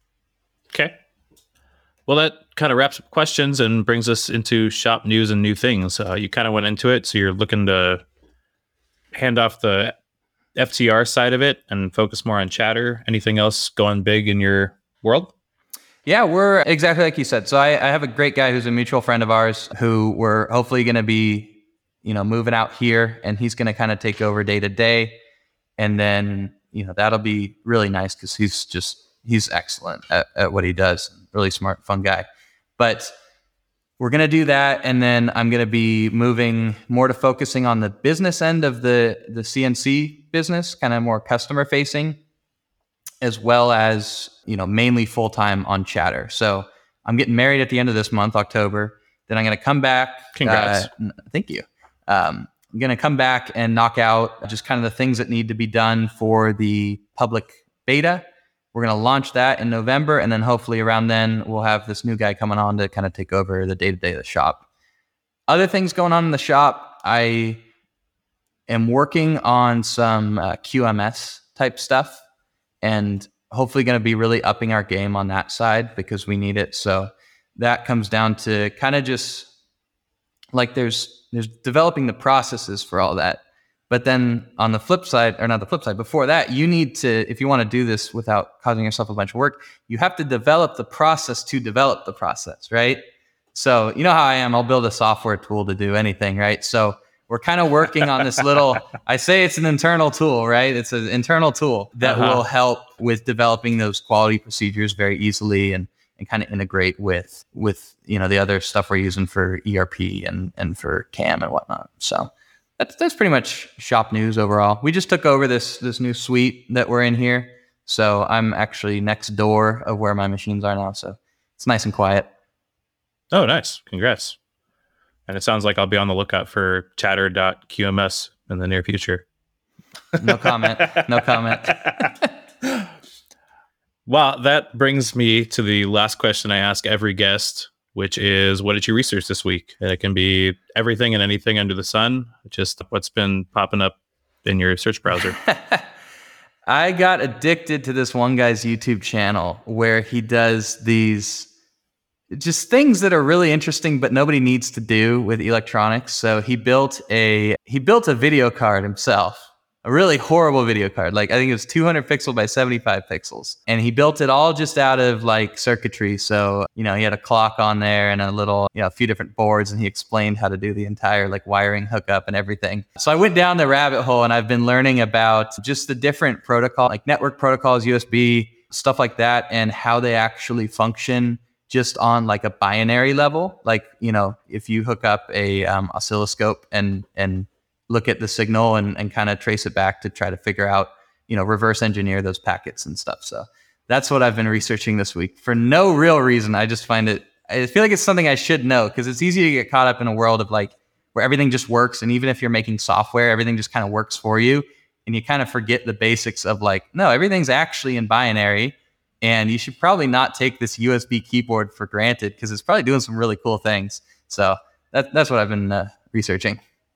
Okay. Well, that kind of wraps up questions and brings us into shop news and new things. Uh, you kind of went into it, so you're looking to hand off the F T R side of it and focus more on Chatter. Anything else going big in your world? Yeah, we're exactly like you said. So I, I have a great guy who's a mutual friend of ours who we're hopefully going to be, you know, moving out here, and he's going to kind of take over day to day. And then, you know, that'll be really nice because he's just, he's excellent at, at what he does. Really smart, fun guy. But we're going to do that. And then I'm going to be moving more to focusing on the business end of the, the C N C business, kind of more customer facing, as well as, you know, mainly full-time on Chatter. So I'm getting married at the end of this month, October. Then I'm going to come back. Congrats. Uh, thank you. Um, I'm going to come back and knock out just kind of the things that need to be done for the public beta. We're going to launch that in November. And then hopefully around then we'll have this new guy coming on to kind of take over the day-to-day of the shop. Other things going on in the shop, I am working on some uh, Q M S type stuff, and hopefully going to be really upping our game on that side because we need it. So that comes down to kind of just like there's there's developing the processes for all that. But then on the flip side, or not the flip side, before that, you need to, if you want to do this without causing yourself a bunch of work, you have to develop the process to develop the process, right? So you know how I am, I'll build a software tool to do anything, right? So we're kind of working on this little, I say it's an internal tool, right? It's an internal tool that uh-huh. will help with developing those quality procedures very easily and, and kind of integrate with, with, you know, the other stuff we're using for E R P and, and for C A M and whatnot. So that's, that's pretty much shop news overall. We just took over this, this new suite that we're in here. So I'm actually next door of where my machines are now. So it's nice and quiet. Oh, nice. Congrats. And it sounds like I'll be on the lookout for chatter dot Q M S in the near future. No comment. No comment. Well, that brings me to the last question I ask every guest, which is, what did you research this week? And it can be everything and anything under the sun, just what's been popping up in your search browser. I got addicted to this one guy's YouTube channel where he does these just things that are really interesting, but nobody needs to do with electronics. So he built a he built a video card himself, a really horrible video card. Like I think it was two hundred pixel by seventy-five pixels, and he built it all just out of like circuitry. So you know he had a clock on there and a little you know a few different boards, and he explained how to do the entire like wiring hookup and everything. So I went down the rabbit hole, and I've been learning about just the different protocol, like network protocols, U S B, stuff like that, and how they actually function just on like a binary level. Like, you know, if you hook up a um, oscilloscope and and look at the signal and, and kind of trace it back to try to figure out, you know, reverse engineer those packets and stuff. So that's what I've been researching this week for no real reason. I just find it, I feel like it's something I should know because it's easy to get caught up in a world of like where everything just works. And even if you're making software, everything just kind of works for you. And you kind of forget the basics of like, no, everything's actually in binary. And you should probably not take this U S B keyboard for granted because it's probably doing some really cool things. So that, that's what I've been uh, researching.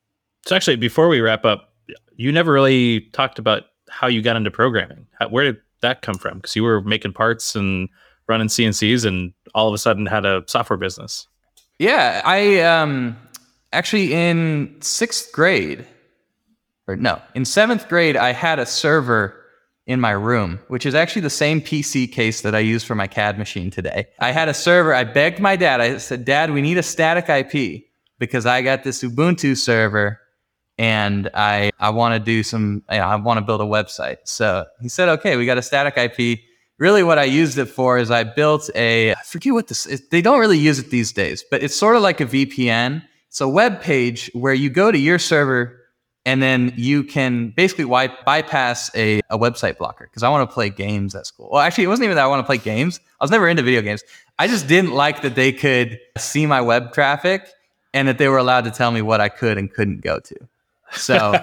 So actually, before we wrap up, you never really talked about how you got into programming. How, where did that come from? Because you were making parts and running C N Cs and all of a sudden had a software business. Yeah, I um, actually in sixth grade, or no, in seventh grade, I had a server in my room, which is actually the same P C case that I use for my C A D machine today. I had a server. I begged my dad. I said, Dad, we need a static I P because I got this Ubuntu server and I I want to do some, you know, I want to build a website. So he said, okay, we got a static I P. Really what I used it for is I built a, I forget what this is. They don't really use it these days, but it's sort of like a V P N. It's a web page where you go to your server and then you can basically wipe, bypass a, a website blocker because I want to play games at school. Well, actually, it wasn't even that I want to play games. I was never into video games. I just didn't like that they could see my web traffic and that they were allowed to tell me what I could and couldn't go to. So,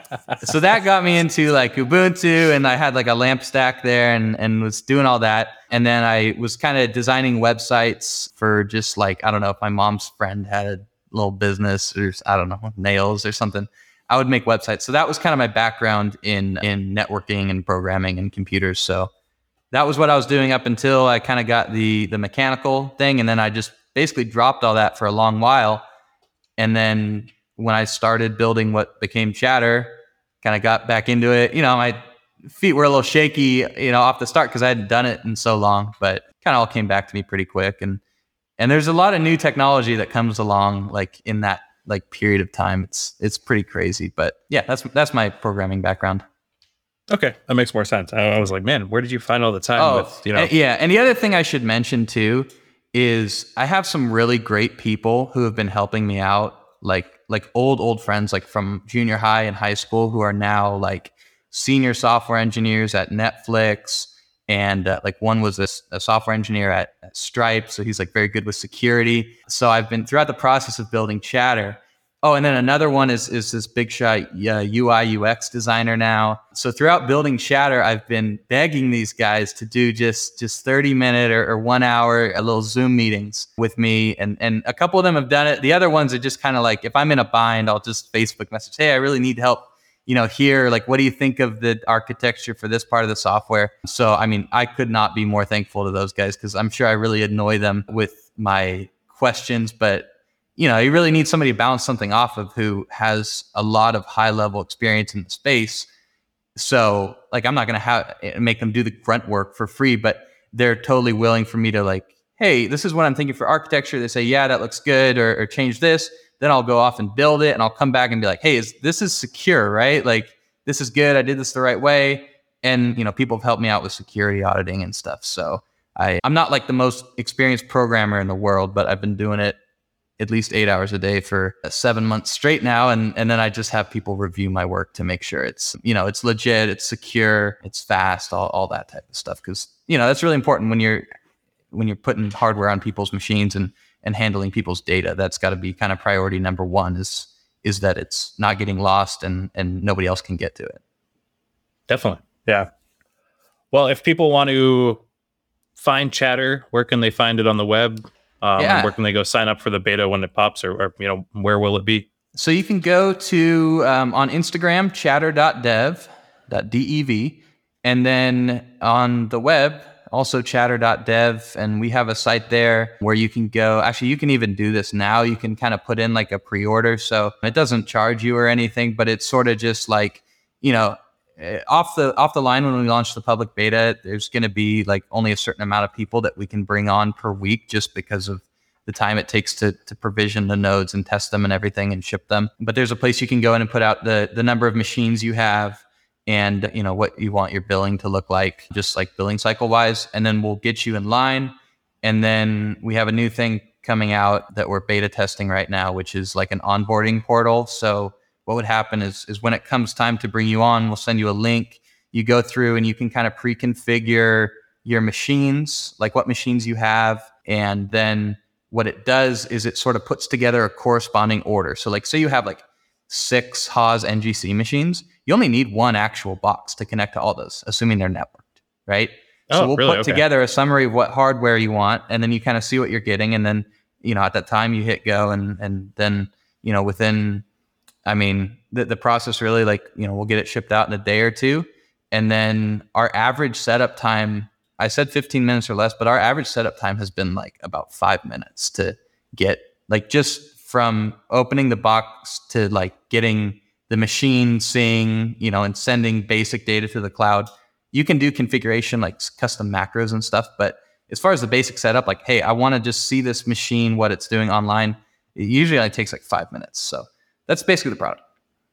so that got me into like Ubuntu, and I had like a lamp stack there and, and was doing all that. And then I was kind of designing websites for just like, I don't know if my mom's friend had a little business or I don't know, nails or something. I would make websites. So that was kind of my background in, in networking and programming and computers. So that was what I was doing up until I kind of got the, the mechanical thing. And then I just basically dropped all that for a long while. And then when I started building what became Chatter, kind of got back into it. You know, my feet were a little shaky, you know, off the start because I hadn't done it in so long, but kind of all came back to me pretty quick. And, and there's a lot of new technology that comes along like in that like period of time. It's it's pretty crazy, but yeah, that's that's my programming background. Okay, that makes more sense. I, I was like, man, where did you find all the time? Oh, with, you know, and, yeah. And the other thing I should mention too is I have some really great people who have been helping me out, like like old old friends, like from junior high and high school, who are now like senior software engineers at Netflix. And uh, like one was a, a software engineer at, at Stripe. So he's like very good with security. So I've been throughout the process of building Chatter. Oh, and then another one is, is this big shot uh, U I U X designer now. So throughout building Chatter, I've been begging these guys to do just, just thirty minute or, or one hour, a little Zoom meetings with me. And, and a couple of them have done it. The other ones are just kind of like, if I'm in a bind, I'll just Facebook message, hey, I really need help. You know, here, like, what do you think of the architecture for this part of the software? So, I mean, I could not be more thankful to those guys because I'm sure I really annoy them with my questions. But, you know, you really need somebody to bounce something off of who has a lot of high level experience in the space. So, like, I'm not going to have make them do the grunt work for free, but they're totally willing for me to like, hey, this is what I'm thinking for architecture. They say, yeah, that looks good, or, or change this. then I'll go off and build it, and I'll come back and be like, hey, is this is secure, right? Like, this is good. I did this the right way. And, you know, people have helped me out with security auditing and stuff. So I, I'm not like the most experienced programmer in the world, but I've been doing it at least eight hours a day for seven months straight now. And, and then I just have people review my work to make sure it's, you know, it's legit, it's secure, it's fast, all, all that type of stuff. Cause, you know, that's really important when you're, when you're putting hardware on people's machines and, and handling people's data. That's got to be kind of priority number one is, is that it's not getting lost and, and nobody else can get to it. Definitely. Yeah. Well, if people want to find Chatter, where can they find it on the web? Um, yeah. Where can they go sign up for the beta when it pops, or, or you know, where will it be? So you can go to um, on Instagram, chatter dot dev, .dev, and then on the web, also chatter dot dev, and we have a site there where you can go. Actually, you can even do this now. You can kind of put in like a pre-order, so it doesn't charge you or anything, but it's sort of just like, you know, off the off the line when we launch the public beta, there's going to be like only a certain amount of people that we can bring on per week, just because of the time it takes to to provision the nodes and test them and everything and ship them. But there's a place you can go in and put out the the number of machines you have, and you know what you want your billing to look like, just like billing cycle wise, and then we'll get you in line. And then we have a new thing coming out that we're beta testing right now, which is like an onboarding portal. So what would happen is, is when it comes time to bring you on, we'll send you a link. You go through and you can kind of pre-configure your machines, like what machines you have. And then what it does is it sort of puts together a corresponding order. So like, say you have like six Haas N G C machines, you only need one actual box to connect to all those, assuming they're networked, right? Oh, so we'll really? put Okay. together a summary of what hardware you want, and then you kind of see what you're getting. And then, you know, at that time you hit go, and and then, you know, within, I mean, the, the process really, like, you know, we'll get it shipped out in a day or two. And then our average setup time, I said fifteen minutes or less, but our average setup time has been like about five minutes to get, like, just from opening the box to like getting the machine seeing, you know, and sending basic data to the cloud. You can do configuration like custom macros and stuff. But as far as the basic setup, like, hey, I want to just see this machine, what it's doing online, it usually only takes like five minutes. So that's basically the product.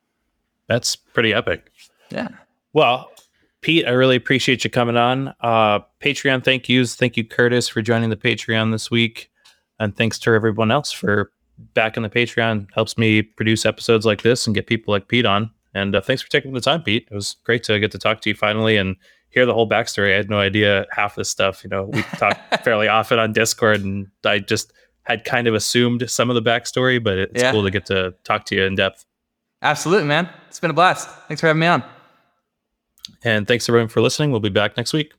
That's pretty epic. Yeah. Well, Pete, I really appreciate you coming on. Uh, Patreon thank yous. Thank you, Curtis, for joining the Patreon this week. And thanks to everyone else for backing the Patreon. Helps me produce episodes like this and get people like Pete on. And uh, thanks for taking the time, Pete. It was great to get to talk to you finally and hear the whole backstory. I had no idea half this stuff. You know, we talk fairly often on Discord, and I just had kind of assumed some of the backstory, but it's yeah. cool to get to talk to you in depth. Absolutely, man. It's been a blast. Thanks for having me on. And thanks everyone for listening. We'll be back next week.